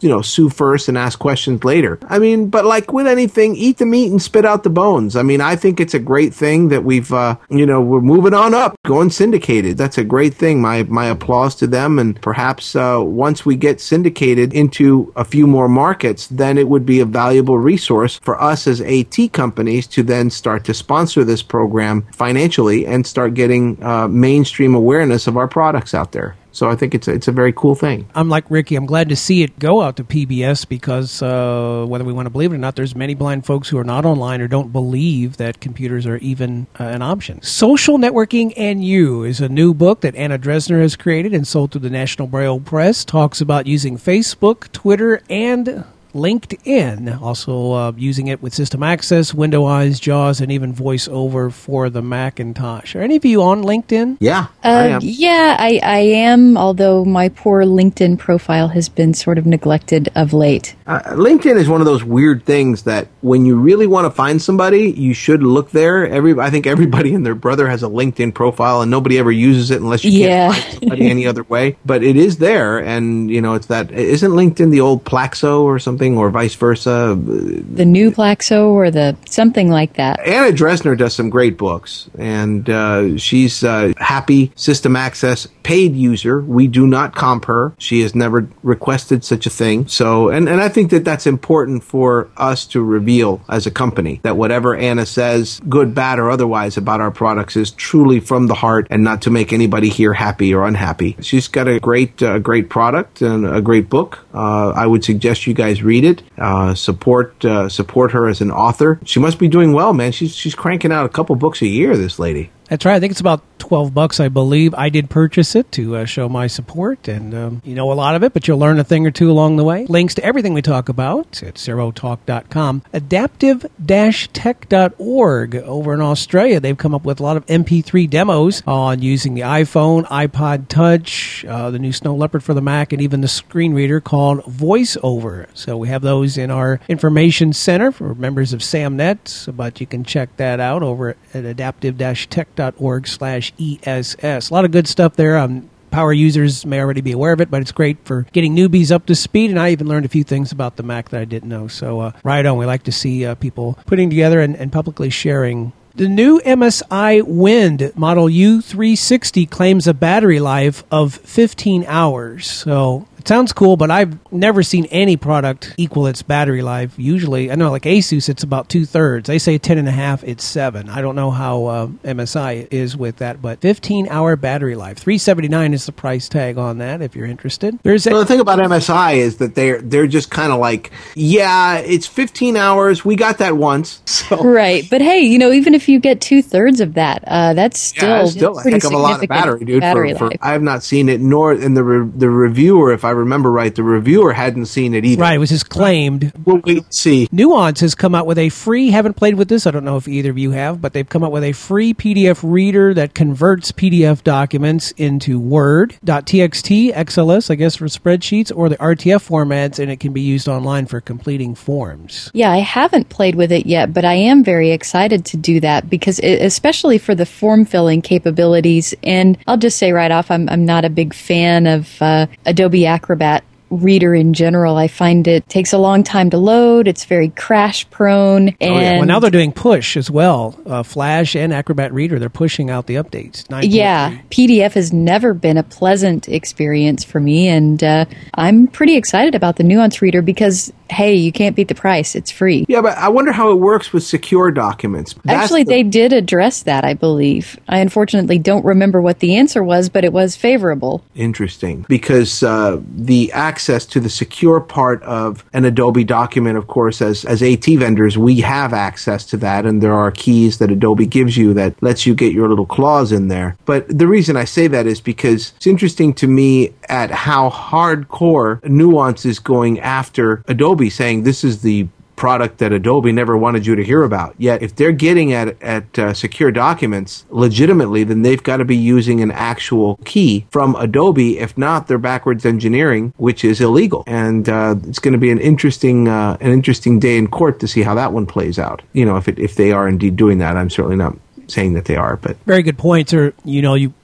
S4: you know, sue first and ask questions later. I mean, but like with anything, eat the meat and spit out the bones. I mean, I think it's a great thing that we've, uh, you know, we're moving on up, going syndicated. That's a great thing. My, my applause to them. And perhaps, uh, once we get syndicated into a few more markets, then it would be a valuable resource for us as AT companies to then start to sponsor this program financially and start getting, uh, mainstream awareness of our products out there. So I think it's a, it's a very cool thing.
S3: I'm like Ricky. I'm glad to see it go out to P B S because uh, whether we want to believe it or not, there's many blind folks who are not online or don't believe that computers are even uh, an option. Social Networking and You is a new book that Anna Dresner has created and sold through the National Braille Press. Talks about using Facebook, Twitter, and LinkedIn, also uh, using it with System Access, Windows Eyes, JAWS, and even VoiceOver for the Macintosh. Are any of you on LinkedIn?
S4: Yeah,
S5: uh,
S4: I am.
S5: Yeah, I, I am, although my poor LinkedIn profile has been sort of neglected of late.
S4: Uh, LinkedIn is one of those weird things that when you really want to find somebody, you should look there. Every I think everybody and their brother has a LinkedIn profile, and nobody ever uses it unless you
S5: yeah.
S4: can't find somebody any other way. But it is there, and you know, it's that. Isn't LinkedIn the old Plaxo or something? Or vice versa.
S5: The new Plaxo or the something like that.
S4: Anna Dresner does some great books, and uh, she's a happy System Access paid user. We do not comp her. She has never requested such a thing. So, and, and I think that that's important for us to reveal as a company, that whatever Anna says, good, bad, or otherwise about our products is truly from the heart and not to make anybody here happy or unhappy. She's got a great, uh, great product and a great book. Uh, I would suggest you guys read it. Uh, support uh, support her as an author. She must be doing well, man. She's she's cranking out a couple books a year, this lady.
S3: That's right. I think it's about twelve bucks, I believe. I did purchase it to uh, show my support, and um, you know a lot of it, but you'll learn a thing or two along the way. Links to everything we talk about at Serotalk dot com. Adaptive Tech dot org over in Australia. They've come up with a lot of M P three demos on using the iPhone, iPod Touch, uh, the new Snow Leopard for the Mac, and even the screen reader called VoiceOver. So we have those in our information center for members of SAMnet, but you can check that out over at Adaptive Tech dot org slash E S S. A lot of good stuff there. Um, power users may already be aware of it, but it's great for getting newbies up to speed, and I even learned a few things about the Mac that I didn't know. So uh, right on, we like to see uh, people putting together and, and publicly sharing. The new M S I Wind Model U three sixty claims a battery life of fifteen hours. So it sounds cool, but I've never seen any product equal its battery life. Usually, I know like Asus, it's about two-thirds. They say ten and a half, it's seven. I don't know how uh, M S I is with that, but fifteen-hour battery life. three hundred seventy-nine dollars is the price tag on that if you're interested. There's a-
S4: well, the thing about M S I is that they're they're just kind of like, yeah, it's fifteen hours. We got that once. So.
S5: Right, but hey, you know, even if you get two-thirds of that, uh, that's still,
S4: yeah, still a
S5: pretty
S4: heck of a lot of battery, dude.
S5: Battery
S4: for, for,
S5: life.
S4: I have not seen it, nor in the re- the reviewer, if I remember right, the reviewer hadn't seen it either.
S3: Right, it was just claimed.
S4: We'll wait and see.
S3: Nuance has come out with a free, haven't played with this, I don't know if either of you have, but they've come out with a free P D F reader that converts P D F documents into Word, .txt, X L S, I guess for spreadsheets, or the R T F formats, and it can be used online for completing forms.
S5: Yeah, I haven't played with it yet, but I am very excited to do that because it, especially for the form filling capabilities, and I'll just say right off, I'm, I'm not a big fan of uh, Adobe Acrobat Reader in general. I find it takes a long time to load. It's very crash prone. And
S3: oh, yeah. Well, now they're doing push as well. Uh, Flash and Acrobat Reader, they're pushing out the updates. nine point three.
S5: Yeah, P D F has never been a pleasant experience for me, and uh, I'm pretty excited about the Nuance Reader because, hey, you can't beat the price. It's free.
S4: Yeah, but I wonder how it works with secure documents. That's
S5: Actually,
S4: the-
S5: they did address that, I believe. I unfortunately don't remember what the answer was, but it was favorable.
S4: Interesting, because uh, the access to the secure part of an Adobe document, of course, as as AT vendors, we have access to that, and there are keys that Adobe gives you that lets you get your little claws in there. But the reason I say that is because it's interesting to me at how hardcore Nuance is going after Adobe, saying this is the product that Adobe never wanted you to hear about. Yet, if they're getting at at uh, secure documents legitimately, then they've got to be using an actual key from Adobe. If not, they're backwards engineering, which is illegal. And uh, it's going to be an interesting uh, an interesting day in court to see how that one plays out. You know, if it, if they are indeed doing that, I'm certainly not saying that they are, but
S3: very good points. Or you know, you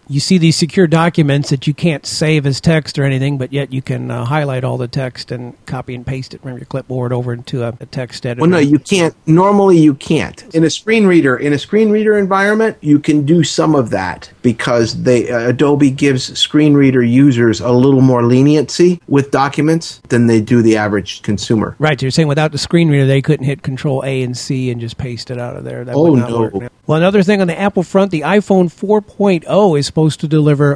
S3: you see these secure documents that you can't save as text or anything, but yet you can uh, highlight all the text and copy and paste it from your clipboard over into a, a text editor.
S4: Well, no, you can't. Normally, you can't. In a screen reader, in a screen reader environment, you can do some of that because they uh, Adobe gives screen reader users a little more leniency with documents than they do the average consumer.
S3: Right. So you're saying without the screen reader, they couldn't hit Control A and C and just paste it out of there. That
S4: Oh,
S3: would not
S4: no.
S3: work. Well, another thing on the Apple front, the iPhone four point oh is supposed to deliver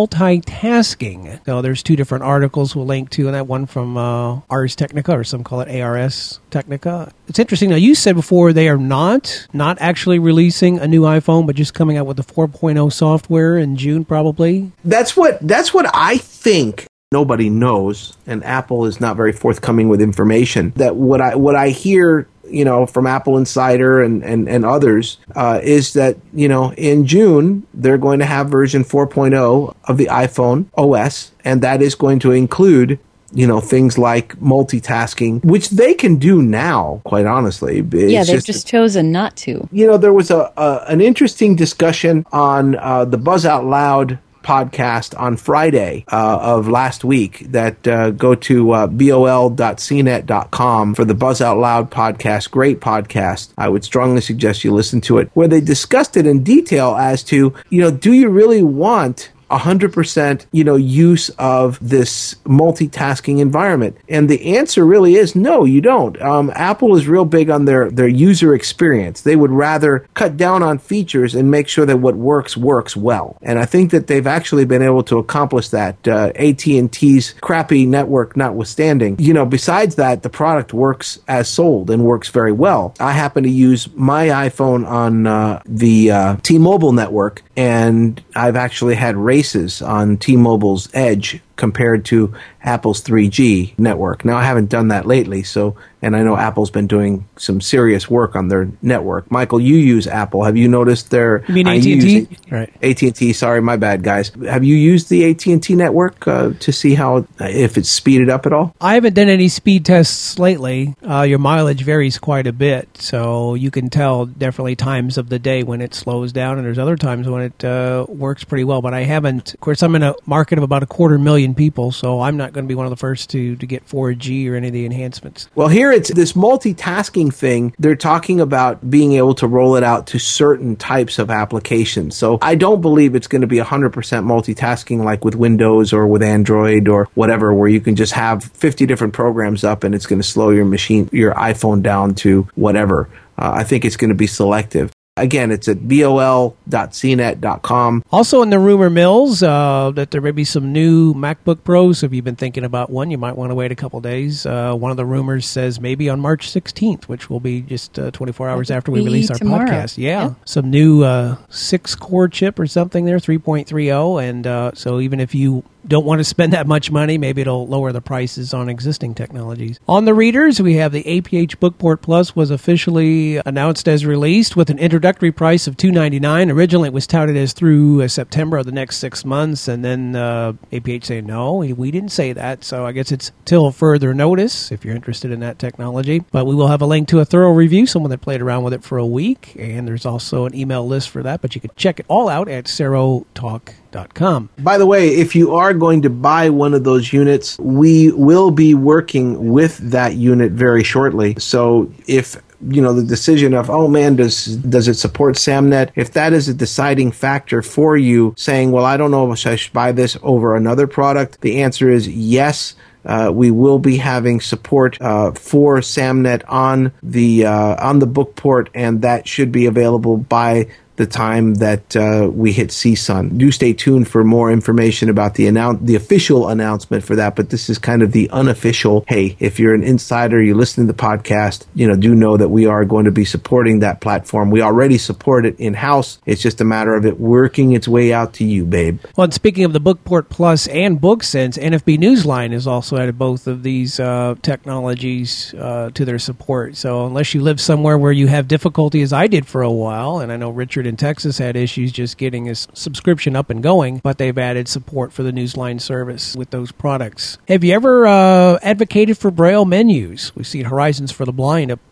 S3: multitasking. So there's two different articles we'll link to, and that one from uh, Ars Technica, or some call it A R S Technica. It's interesting. Now, you said before they are not not actually releasing a new iPhone, but just coming out with the four point oh software in June, probably.
S4: That's what that's what I think. Nobody knows, and Apple is not very forthcoming with information. That what I what I hear, you know, from Apple Insider and and, and others uh, is that, you know, in June they're going to have version four point oh of the iPhone O S, and that is going to include, you know, things like multitasking, which they can do now, quite honestly. It's
S5: yeah, they've just, just chosen not to.
S4: You know, there was a, a an interesting discussion on uh, the Buzz Out Loud podcast on Friday uh, of last week that uh, go to uh, B O L dot C net dot com for the Buzz Out Loud podcast. Great podcast. I would strongly suggest you listen to it, where they discussed it in detail as to, you know, do you really want one hundred percent, you know, use of this multitasking environment? And the answer really is no, you don't. Um, Apple is real big on their, their user experience. They would rather cut down on features and make sure that what works, works well. And I think that they've actually been able to accomplish that, uh, A T and T's crappy network notwithstanding. You know, besides that, the product works as sold and works very well. I happen to use my iPhone on uh, the uh, T-Mobile network, and I've actually had races on T-Mobile's Edge compared to Apple's three G network. Now, I haven't done that lately, so, and I know Apple's been doing some serious work on their network. Michael, you use Apple. Have you noticed their...
S3: You mean A T and T? Right.
S4: A T and T, sorry, my bad, guys. Have you used the A T and T network uh, to see how, if it's speeded up at all?
S3: I haven't done any speed tests lately. Uh, your mileage varies quite a bit, so you can tell definitely times of the day when it slows down, and there's other times when it uh, works pretty well, but I haven't. Of course, I'm in a market of about a quarter million people, so I'm not going to be one of the first to, to get four G or any of the enhancements.
S4: Well, here it's this multitasking thing. They're talking about being able to roll it out to certain types of applications. So I don't believe it's going to be one hundred percent multitasking like with Windows or with Android or whatever, where you can just have fifty different programs up and it's going to slow your machine, your iPhone down to whatever. Uh, I think it's going to be selective. Again, it's at B O L dot C net dot com.
S3: Also in the rumor mills uh, that there may be some new MacBook Pros. So if you've been thinking about one, you might want to wait a couple days. Uh, one of the rumors says maybe on March sixteenth, which will be just uh, twenty-four hours after we release our
S5: tomorrow.
S3: podcast. Yeah.
S5: yeah.
S3: Some new uh, six-core chip or something there, three point three oh. And uh, so even if you don't want to spend that much money, maybe it'll lower the prices on existing technologies. On the readers, we have the A P H Bookport Plus was officially announced as released with an introductory price of two dollars and ninety-nine cents. Originally, it was touted as through uh, September of the next six months, and then uh, A P H saying, no, we didn't say that, so I guess it's till further notice if you're interested in that technology. But we will have a link to a thorough review, someone that played around with it for a week, and there's also an email list for that, but you can check it all out at Serotalk dot com.
S4: By the way, if you are going to buy one of those units, we will be working with that unit very shortly. So if you know the decision of, oh man, does does it support SAMnet? If that is a deciding factor for you, saying, well, I don't know if I should buy this over another product, the answer is yes. Uh, we will be having support uh, for SAMnet on the uh, on the Bookport, and that should be available by the time that uh, we hit C S U N. Do stay tuned for more information about the annou- the official announcement for that, but this is kind of the unofficial, hey, if you're an insider, you listen to the podcast, you know, do know that we are going to be supporting that platform. We already support it in-house. It's just a matter of it working its way out to you, babe.
S3: Well, and speaking of the Bookport Plus and BookSense, N F B Newsline has also added both of these uh, technologies uh, to their support. So unless you live somewhere where you have difficulty, as I did for a while, and I know Richard in Texas had issues just getting his subscription up and going, but they've added support for the Newsline service with those products. Have you ever uh, advocated for Braille menus? We've seen Horizons for the Blind up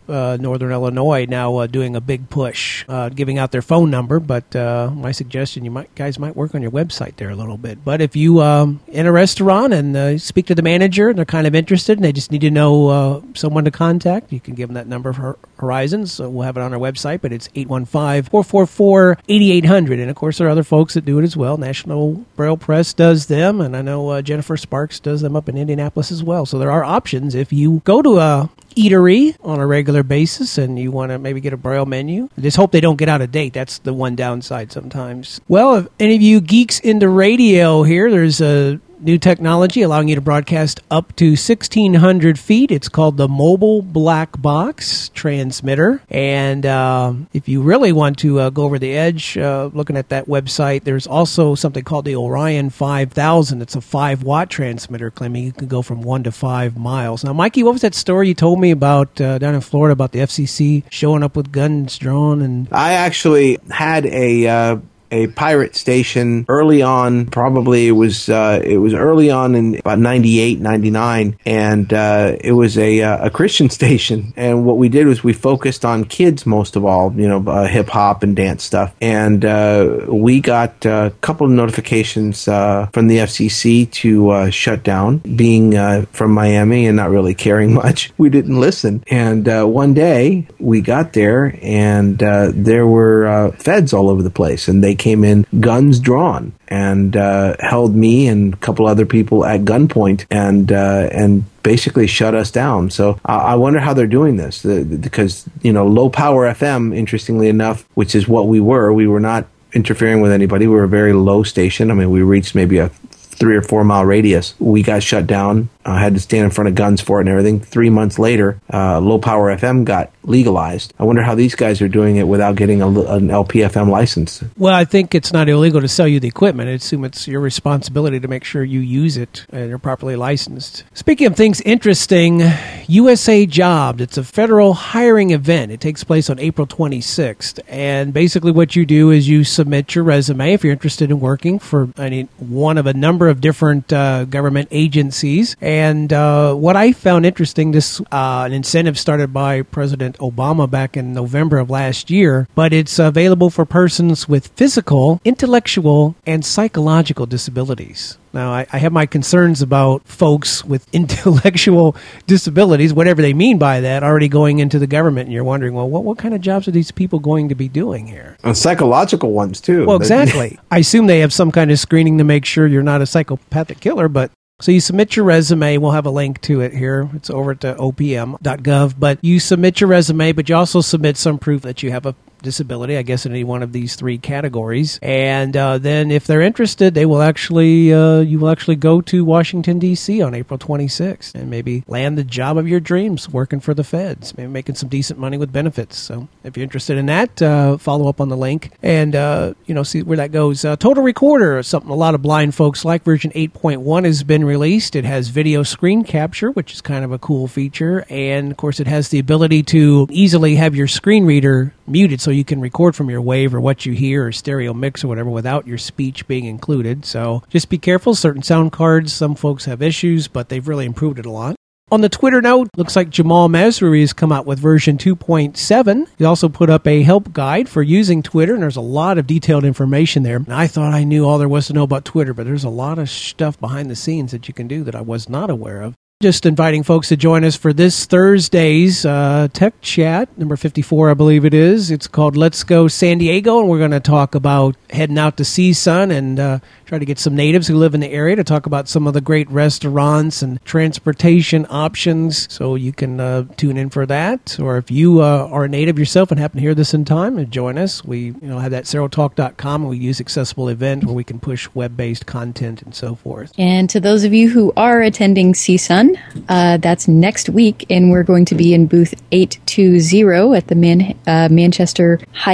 S3: uh, Northern Illinois now uh, doing a big push, uh, giving out their phone number. But uh, my suggestion, you might guys might work on your website there a little bit. But if you um, in a restaurant and uh, speak to the manager and they're kind of interested and they just need to know uh, someone to contact, you can give them that number for Horizons. So we'll have it on our website, but it's eight one five, four four four, eight eight zero zero. And of course, there are other folks that do it as well. National Braille Press does them, and I know uh, Jennifer Sparks does them up in Indianapolis as well. So there are options if you go to a eatery on a regular basis and you want to maybe get a Braille menu. I just hope they don't get out of date. That's the one downside sometimes. Well, if any of you geeks into radio here, there's a new technology allowing you to broadcast up to sixteen hundred feet. It's called the Mobile Black Box Transmitter. And um, if you really want to uh, go over the edge, uh, looking at that website, there's also something called the Orion five thousand. It's a five watt transmitter claiming you can go from one to five miles. Now, Mikey, what was that story you told me about uh, down in Florida about the F C C showing up with guns drawn? And
S4: I actually had a... Uh a pirate station early on, probably it was uh, it was early on in about ninety-eight, ninety-nine, and uh, it was a uh, a Christian station. And what we did was we focused on kids most of all, you know, uh, hip hop and dance stuff. And uh, we got a couple of notifications uh, from the F C C to uh, shut down. Being uh, from Miami and not really caring much, we didn't listen. And uh, one day we got there, and uh, there were uh, feds all over the place, and they came in guns drawn and uh, held me and a couple other people at gunpoint and uh, and basically shut us down. So uh, I wonder how they're doing this the, the, because, you know, low power F M, interestingly enough, which is what we were, we were not interfering with anybody. We were a very low station. I mean, we reached maybe a three or four mile radius. We got shut down. I had to stand in front of guns for it and everything. Three months later, uh, low power F M got legalized. I wonder how these guys are doing it without getting a, an L P F M license.
S3: Well, I think it's not illegal to sell you the equipment. I assume it's your responsibility to make sure you use it and you're properly licensed. Speaking of things interesting, U S A Jobs. It's a federal hiring event. It takes place on April twenty-sixth. And basically what you do is you submit your resume if you're interested in working for any one of a number of different uh, government agencies. And uh, what I found interesting, this uh, an incentive started by President Obama back in November of last year, but it's available for persons with physical, intellectual, and psychological disabilities. Now, I, I have my concerns about folks with intellectual disabilities, whatever they mean by that, already going into the government, and you're wondering, well, what, what kind of jobs are these people going to be doing here?
S4: And psychological ones, too.
S3: Well, exactly. I assume they have some kind of screening to make sure you're not a psychopathic killer, but so you submit your resume. We'll have a link to it here. It's over at o p m dot gov. But you submit your resume, but you also submit some proof that you have a disability, I guess, in any one of these three categories. And uh, then if they're interested, they will actually, uh, you will actually go to Washington, D C on April twenty-sixth and maybe land the job of your dreams working for the feds, maybe making some decent money with benefits. So if you're interested in that, uh, follow up on the link and, uh, you know, see where that goes. Uh, Total Recorder is something a lot of blind folks like. Version eight point one has been released. It has video screen capture, which is kind of a cool feature. And, of course, it has the ability to easily have your screen reader muted so you can record from your wave or what you hear or stereo mix or whatever without your speech being included. So just be careful. Certain sound cards, some folks have issues, but they've really improved it a lot. On the Twitter note, looks like Jamal Masri has come out with version two point seven. He also put up a help guide for using Twitter, and there's a lot of detailed information there. And I thought I knew all there was to know about Twitter, but there's a lot of stuff behind the scenes that you can do that I was not aware of. Just inviting folks to join us for this Thursday's uh, Tech Chat, number fifty-four, I believe it is. It's called Let's Go San Diego, and we're going to talk about heading out to C S U N and uh, try to get some natives who live in the area to talk about some of the great restaurants and transportation options. So you can uh, tune in for that. Or if you uh, are a native yourself and happen to hear this in time, and join us. We you know have that serotalk dot com, and we use Accessible Event where we can push web-based content and so forth.
S5: And to those of you who are attending C S U N, Uh, that's next week, and we're going to be in booth eight two zero at the Man- uh, Manchester Hyatt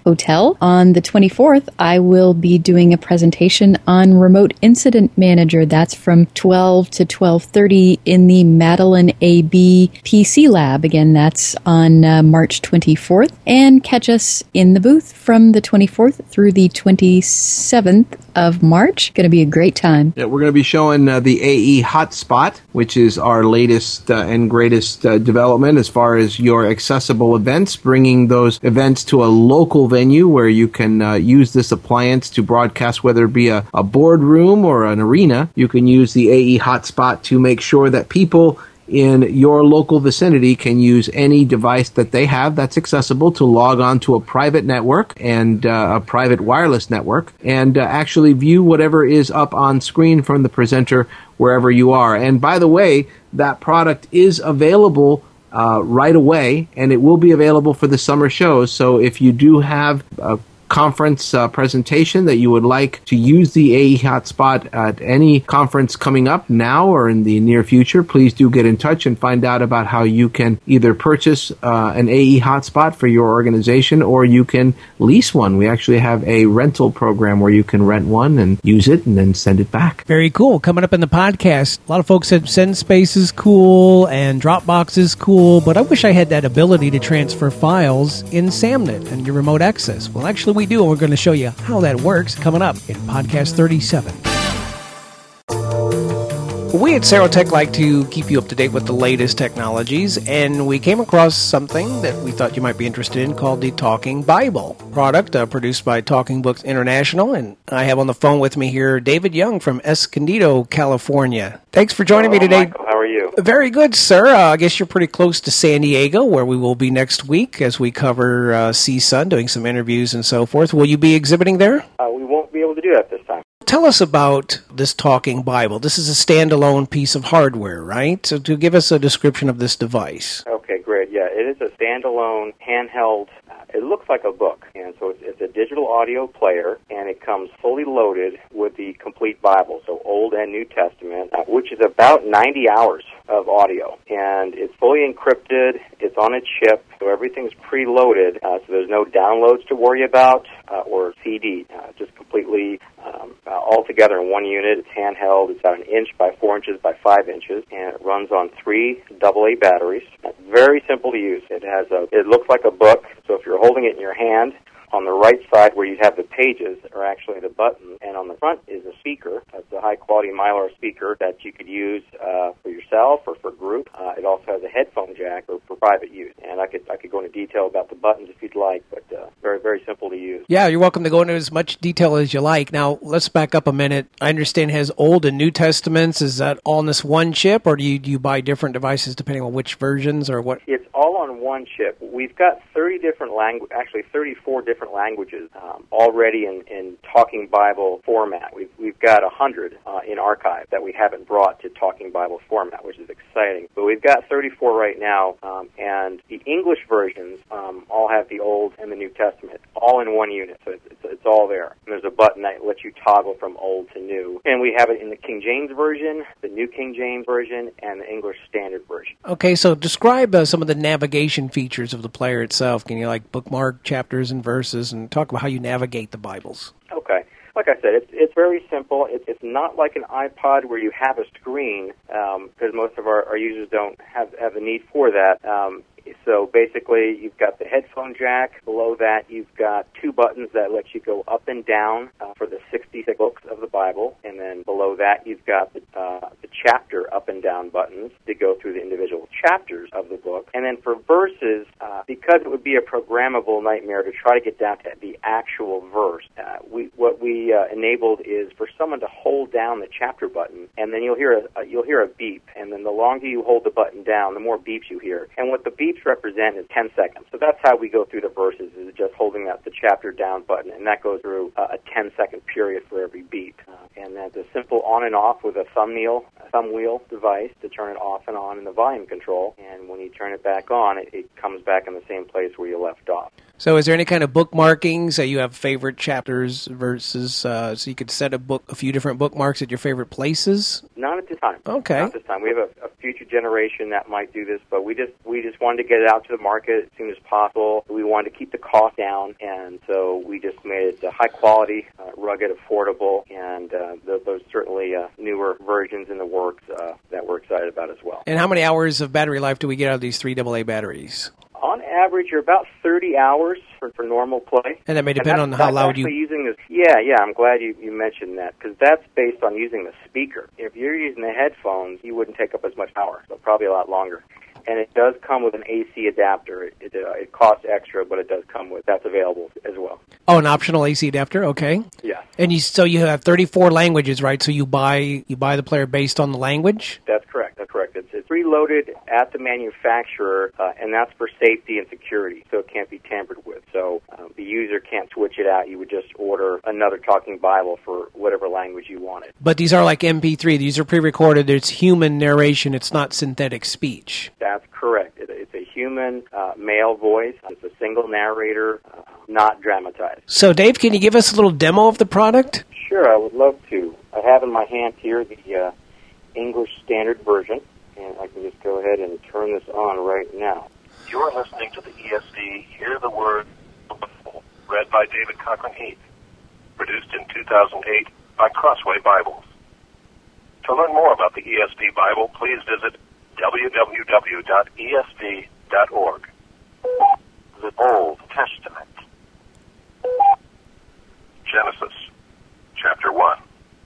S5: Hotel. On the twenty-fourth, I will be doing a presentation on Remote Incident Manager. That's from twelve to twelve thirty in the Madeline A B P C Lab. Again, that's on uh, March twenty-fourth. And catch us in the booth from the twenty-fourth through the twenty-seventh of March. Going to be a great time.
S4: Yeah, we're going to be showing uh, the A E Hotspot, which is our latest uh, and greatest uh, development as far as your accessible events, bringing those events to a local venue where you can uh, use this appliance to broadcast, whether it be a, a boardroom or an arena. You can use the A E Hotspot to make sure that people in your local vicinity can use any device that they have that's accessible to log on to a private network and uh, a private wireless network and uh, actually view whatever is up on screen from the presenter wherever you are. And by the way, that product is available uh, right away, and it will be available for the summer shows. So if you do have a conference uh, presentation that you would like to use the A E Hotspot at any conference coming up now or in the near future, please do get in touch and find out about how you can either purchase uh, an A E Hotspot for your organization or you can lease one. We actually have a rental program where you can rent one and use it and then send it back.
S3: Very cool. Coming up in the podcast, a lot of folks said SendSpace is cool and Dropbox is cool, but I wish I had that ability to transfer files in SAMnet and your remote access. Well, actually, we do, and we're going to show you how that works coming up in Podcast thirty-seven. We at Serotech like to keep you up to date with the latest technologies, and we came across something that we thought you might be interested in called the Talking Bible product, uh, produced by Talking Books International. And I have on the phone with me here David Young from Escondido, California. Thanks for joining
S6: Hello,
S3: me today.
S6: Michael. How are you?
S3: Very good, sir. Uh, I guess you're pretty close to San Diego, where we will be next week as we cover uh, C S U N, doing some interviews and so forth. Will you be exhibiting there?
S6: Uh, we won't be able to do that this time.
S3: Tell us about this Talking Bible. This is a standalone piece of hardware, right? So to give us a description of this device.
S6: Okay, great. Yeah, it is a standalone, handheld. Uh, it looks like a book, and so it's, it's a digital audio player, and it comes fully loaded with the complete Bible, so Old and New Testament, uh, which is about ninety hours of audio, and it's fully encrypted. It's on a chip, so everything's preloaded, uh, so there's no downloads to worry about uh, or C D. Uh, just completely um, uh, all together in one unit. It's handheld. It's about an inch by four inches by five inches, and it runs on three double A batteries. It's very simple to use. It has a. It looks like a book, so if you're holding it in your hand, on the right side where you have the pages are actually the buttons, and on the front is a speaker. It's a high-quality Mylar speaker that you could use uh, for yourself or for group. Uh, it also has a headphone jack for, for private use, and I could I could go into detail about the buttons if you'd like, but uh, very, very simple to use.
S3: Yeah, you're welcome to go into as much detail as you like. Now, let's back up a minute. I understand it has Old and New Testaments. Is that all in this one chip, or do you, do you buy different devices depending on which versions or what?
S6: It's all on one chip. We've got thirty different language, actually thirty-four different languages um, already in, in Talking Bible format. We've we've got a hundred uh, in archive that we haven't brought to Talking Bible format, which is exciting. But we've got thirty-four right now, um, and the English versions um, all have the Old and the New Testament all in one unit. So it's, it's, it's all there. And there's a button that lets you toggle from Old to New. And we have it in the King James Version, the New King James Version, and the English Standard Version.
S3: Okay, so describe uh, some of the navigation features of the player itself. Can you like bookmark chapters and verses and talk about how you navigate the Bibles?
S6: Okay. Like I said, it's it's very simple. It's it's not like an iPod where you have a screen, um, because most of our, our users don't have have the need for that. Um, so basically, you've got the headphone jack. Below that, you've got two buttons that let you go up and down uh, for the sixty-six books of the Bible, and then below that, you've got the, uh, the chapter up and down buttons to go through the individual chapters of the book. And then for verses, uh, because it would be a programmable nightmare to try to get down to the actual verse, uh, we what we uh, enabled is for someone to hold down the chapter button, and then you'll hear a, a you'll hear a beep, and then the longer you hold the button down, the more beeps you hear. And what the beeps represent is ten seconds. So that's how we go through the verses, is just holding that the chapter down button, and that goes through uh, a ten second period for every beep. Uh, and that's a simple on and off with a thumbnail, a thumb wheel device to turn it off and on in the volume control. And when you turn it back on, it, it comes back in the same place where you left off.
S3: So is there any kind of bookmarking? So you have favorite chapters versus, uh, so you could set a book, a few different bookmarks at your favorite places?
S6: Not at this time.
S3: Okay.
S6: Not at this time. We have a, a future generation that might do this, but we just we just wanted to get it out to the market as soon as possible. We wanted to keep the cost down, and so we just made it uh, high quality, uh, rugged, affordable, and uh, th- those certainly uh, newer versions in the works uh, that we're excited about as well.
S3: And how many hours of battery life do we get out of these three double A batteries?
S6: On average, you're about thirty hours for, for normal play.
S3: And that may depend
S6: and
S3: on how loud
S6: you...
S3: you...
S6: Using this, yeah, yeah, I'm glad you, you mentioned that, because that's based on using the speaker. If you're using the headphones, you wouldn't take up as much power, so probably a lot longer. And it does come with an A C adapter. It, it, uh, it costs extra, but it does come with, that's available as well.
S3: Oh, an optional A C adapter, okay.
S6: Yeah.
S3: And you so you have thirty-four languages, right? So you buy you buy the player based on the language?
S6: That's correct. That's correct. It's, it's preloaded at the manufacturer, uh, and that's for safety and security, so it can't be tampered with. So um, the user can't switch it out. You would just order another Talking Bible for whatever language you wanted.
S3: But these are like M P three. These are pre-recorded. It's human narration. It's not synthetic speech.
S6: That's correct. It, it's a human uh, male voice. It's a single narrator, uh, not dramatized.
S3: So, Dave, can you give us a little demo of the product?
S6: Sure, I would love to. I have in my hand here the uh, English Standard Version, and I can just go ahead and turn this on right now.
S7: You're listening to the E S V Hear the Word, read by David Cochran Heath, produced in two thousand eight by Crossway Bibles. To learn more about the E S V Bible, please visit w w w dot e s v dot org. The Old Testament. Genesis, chapter one.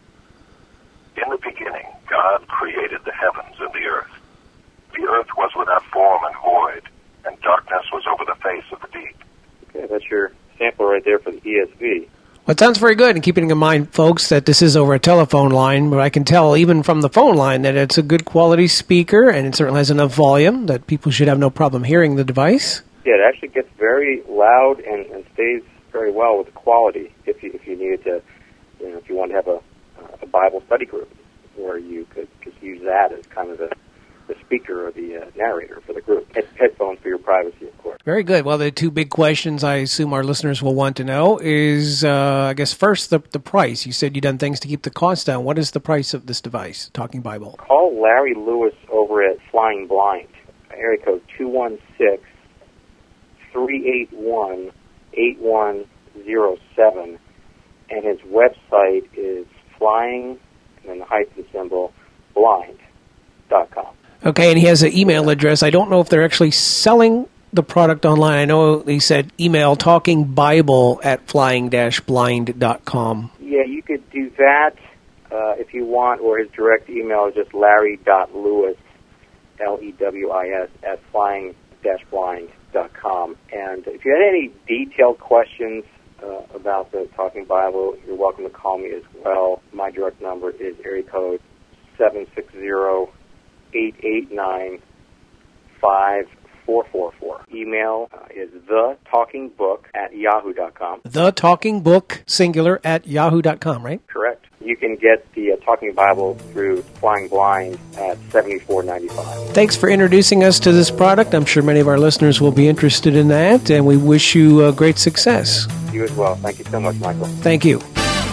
S7: In the beginning, God created the heavens and the earth. The earth was without form and void, and darkness was over the face of the deep.
S6: Okay, that's your sample right there for the E S V.
S3: Well, it sounds very good, and keeping in mind, folks, that this is over a telephone line, but I can tell even from the phone line that it's a good quality speaker, and it certainly has enough volume that people should have no problem hearing the device.
S6: Yeah, it actually gets very loud and, and stays very well with the quality if you if you needed to, you know, if you want to have a, a Bible study group where you could just use that as kind of the, the speaker or the uh, narrator for the group. Head, headphones for your privacy, of course.
S3: Very good. Well, the two big questions I assume our listeners will want to know is, uh, I guess, first, the, the price. You said you've done things to keep the cost down. What is the price of this device, Talking Bible?
S6: Call Larry Lewis over at Flying Blind, area code two one six, three eight one, eight one zero seven, and his website is flying, and then the hyphen symbol, blind dot com.
S3: Okay, and he has an email address. I don't know if they're actually selling the product online. I know he said email talkingbible at flying dash blind dot com.
S6: Yeah, you could do that uh, if you want, or his direct email is just larry dot lewis, L E W I S, at flying dash blind dot com. And if you had any detailed questions uh, about the Talking Bible, you're welcome to call me as well. My direct number is area code seven six zero, eight eight nine, five four four four. Email uh, is thetalkingbook at yahoo dot com.
S3: The Talking Book, singular, at yahoo dot com, right?
S6: Correct. You can get the uh, Talking Bible through Flying Blind at seventy-four ninety-five.
S3: Thanks for introducing us to this product. I'm sure many of our listeners will be interested in that, and we wish you uh, great success.
S6: You as well. Thank you so much, Michael.
S3: Thank you.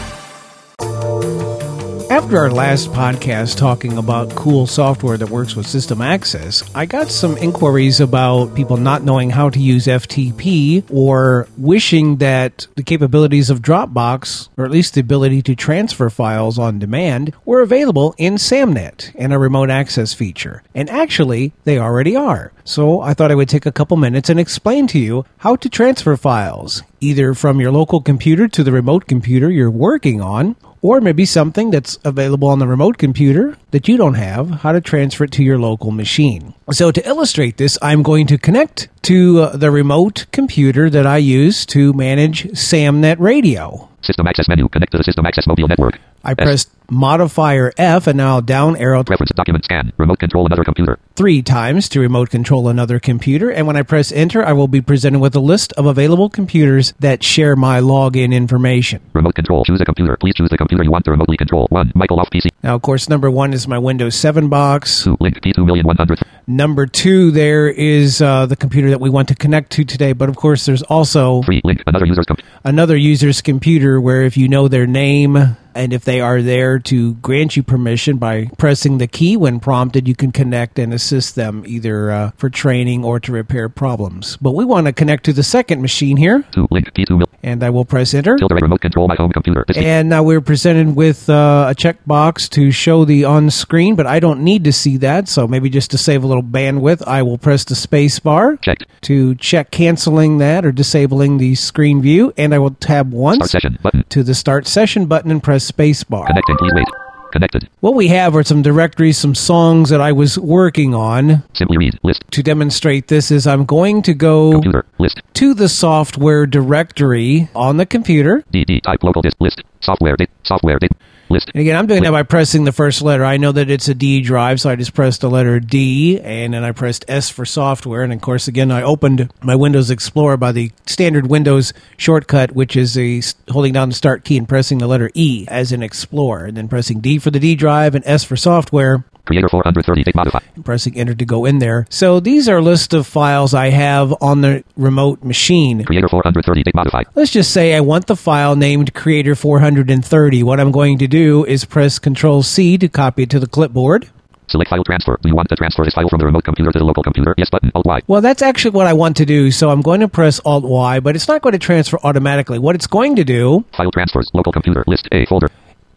S3: After our last podcast talking about cool software that works with System Access, I got some inquiries about people not knowing how to use F T P or wishing that the capabilities of Dropbox, or at least the ability to transfer files on demand, were available in SAMnet and a remote access feature. And actually, they already are. So I thought I would take a couple minutes and explain to you how to transfer files, either from your local computer to the remote computer you're working on, or maybe something that's available on the remote computer that you don't have, how to transfer it to your local machine. So to illustrate this, I'm going to connect to uh, the remote computer that I use to manage SAMnet Radio.
S8: System Access menu. Connect to the System Access mobile network.
S3: I pressed modifier F and now down arrow
S8: Preference document scan. Remote control another computer.
S3: three times to remote control another computer. And when I press enter, I will be presented with a list of available computers that share my login information.
S8: Remote control. Choose a computer. Please choose the computer you want to remotely control. one. Microsoft P C.
S3: Now, of course, number one is my Windows seven box.
S8: two. Link P two million one hundred.
S3: Number two, there is uh, the computer that we want to connect to today. But, of course, there's also
S8: three. Link another user's computer.
S3: another user's computer where if you know their name and if they are there to grant you permission by pressing the key when prompted, you can connect and assist them either uh, for training or to repair problems. But we want to connect to the second machine here.
S8: two. Link P two million.
S3: And I will press enter.
S8: Tilde remote control my home computer. This
S3: And now we're presented with uh, a checkbox to show the on-screen, but I don't need to see that, so maybe just to save a little bandwidth, I will press the space bar
S8: Checked.
S3: to check canceling that or disabling the screen view, and I will tab once
S8: Start session button.
S3: to the Start Session button and press space bar.
S8: Connecting. Please wait. Connected.
S3: What we have are some directories, some songs that I was working on.
S8: Simply read. List.
S3: To demonstrate this is I'm going to go
S8: Computer. List.
S3: to the software directory on the computer.
S8: D D type local disk. List. Software date. Software date. List.
S3: And again, I'm doing that by pressing the first letter. I know that it's a D drive, so I just pressed the letter D, and then I pressed S for software. And of course, again, I opened my Windows Explorer by the standard Windows shortcut, which is a holding down the Start key and pressing the letter E as in Explorer, and then pressing D for the D drive and S for software.
S8: Creator four hundred thirty. Date modify.
S3: And pressing enter to go in there. So these are a list of files I have on the remote machine.
S8: Creator four hundred thirty. Date modify.
S3: Let's just say I want the file named Creator four hundred thirty. What I'm going to do is press Control C to copy it to the clipboard.
S8: Select file transfer. Do you want to transfer this file from the remote computer to the local computer? Yes button. Alt Y.
S3: Well, that's actually what I want to do. So I'm going to press Alt Y, but it's not going to transfer automatically. What it's going to do
S8: File transfers. Local computer. List A folder.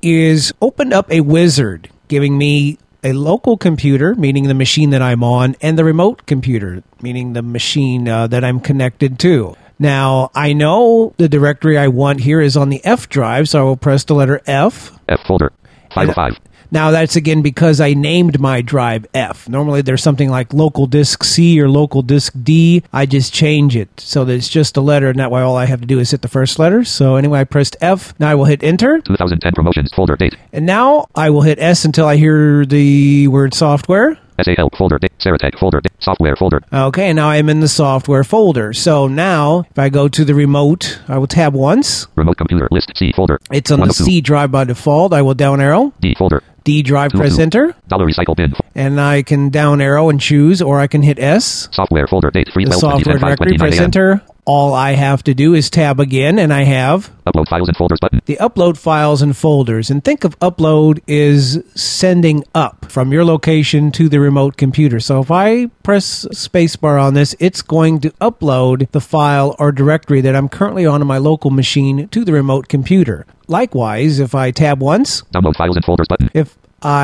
S3: is open up a wizard giving me a local computer, meaning the machine that I'm on, and the remote computer, meaning the machine uh, that I'm connected to. Now, I know the directory I want here is on the F drive, so I will press the letter F.
S8: F folder. five oh five.
S3: Now, that's again because I named my drive F. Normally, there's something like local disk C or local disk D. I just change it so that it's just a letter, and that way all I have to do is hit the first letter. So anyway, I pressed F. Now I will hit enter.
S8: twenty ten promotions folder date.
S3: And now I will hit S until I hear the word software.
S8: S A help folder date. Seratech folder date. Software folder.
S3: Okay, and now I'm in the software folder. So now, if I go to the remote, I will tab once.
S8: Remote computer. List C folder.
S3: It's on the C drive by default. I will down arrow.
S8: D folder.
S3: D drive, press enter.
S8: Dollar recycle bin.
S3: And I can down arrow and choose, or I can hit S.
S8: Software folder date. three
S3: The software directory, press enter. All I have to do is tab again, and I have
S8: upload files and folders button.
S3: The upload files and folders. And think of upload is sending up from your location to the remote computer. So if I press spacebar on this, it's going to upload the file or directory that I'm currently on in my local machine to the remote computer. Likewise, if I tab once,
S8: download files and folders button.
S3: If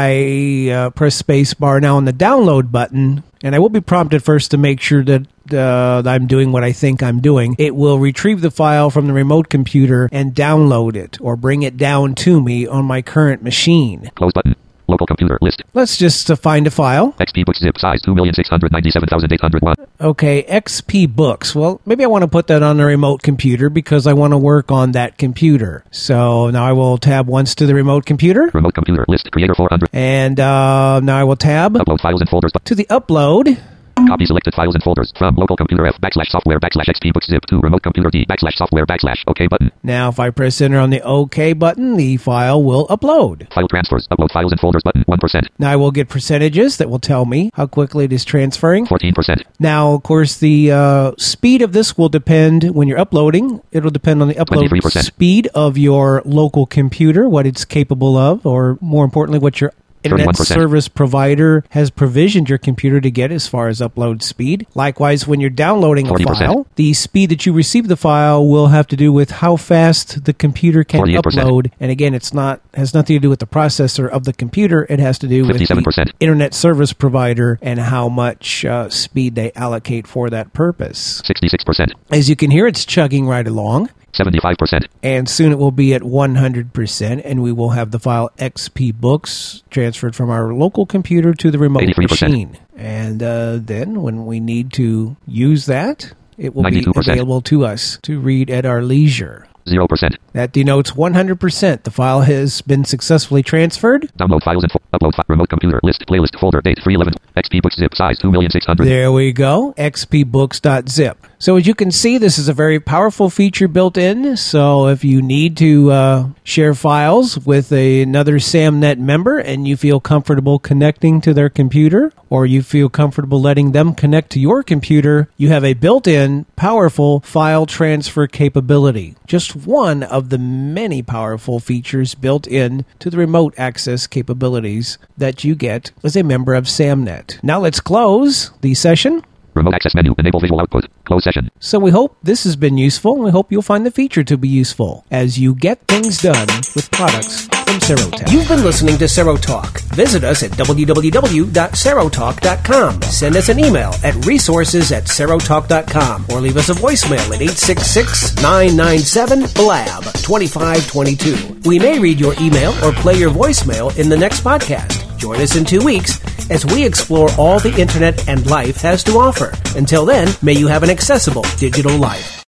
S3: I uh, press spacebar now on the download button, and I will be prompted first to make sure that uh, I'm doing what I think I'm doing, it will retrieve the file from the remote computer and download it or bring it down to me on my current machine.
S8: Close button. Local computer list.
S3: Let's just uh, find a file.
S8: X P books zip size two million six hundred ninety-seven thousand eight hundred one.
S3: Okay, X P books. Well, maybe I want to put that on the remote computer because I want to work on that computer. So now I will tab once to the remote computer.
S8: Remote computer list. Creator four hundred.
S3: And uh, now I will tab.
S8: Upload files and folders.
S3: To the upload.
S8: Copy selected files and folders from local computer F backslash software backslash X P books zip to remote computer D backslash software backslash OK button.
S3: Now, if I press enter on the OK button, the file will upload.
S8: File transfers. Upload files and folders button. one percent.
S3: Now, I will get percentages that will tell me how quickly it is transferring.
S8: fourteen percent.
S3: Now, of course, the uh, speed of this will depend when you're uploading. It'll depend on the upload speed of your local computer, what it's capable of, or more importantly, what your internet service provider has provisioned your computer to get as far as upload speed. Likewise, when you're downloading a file, the speed that you receive the file will have to do with how fast the computer can upload. And again, it's not has nothing to do with the processor of the computer. It has to do with the internet service provider and how much uh, speed they allocate for that purpose.
S8: sixty-six percent.
S3: As you can hear, it's chugging right along.
S8: seventy-five percent.
S3: And soon it will be at one hundred percent, and we will have the file X P Books transferred from our local computer to the remote machine. And uh, then when we need to use that, it will be available to us to read at our leisure.
S8: zero percent.
S3: That denotes one hundred percent. The file has been successfully transferred.
S8: Download files and fo- upload fi- remote computer list playlist folder date three eleven X P books zip size two million six hundred.
S3: There we go. X P books dot zip. So as you can see, this is a very powerful feature built in. So if you need to uh, share files with a, another SamNet member and you feel comfortable connecting to their computer, or you feel comfortable letting them connect to your computer, you have a built-in, powerful file transfer capability. Just one of the many powerful features built in to the remote access capabilities that you get as a member of SamNet. Now let's close the session.
S8: Remote access menu. Enable visual output. Close session.
S3: So we hope this has been useful, and we hope you'll find the feature to be useful as you get things done with products from Serotech. You've been listening to Serotalk. Visit us at w w w dot serotalk dot com. Send us an email at resources at serotalk dot com or leave us a voicemail at eight six six, nine nine seven, B L A B twenty-five twenty-two. We may read your email or play your voicemail in the next podcast. Join us in two weeks as we explore all the Internet and life has to offer. Until then, may you have an accessible digital life.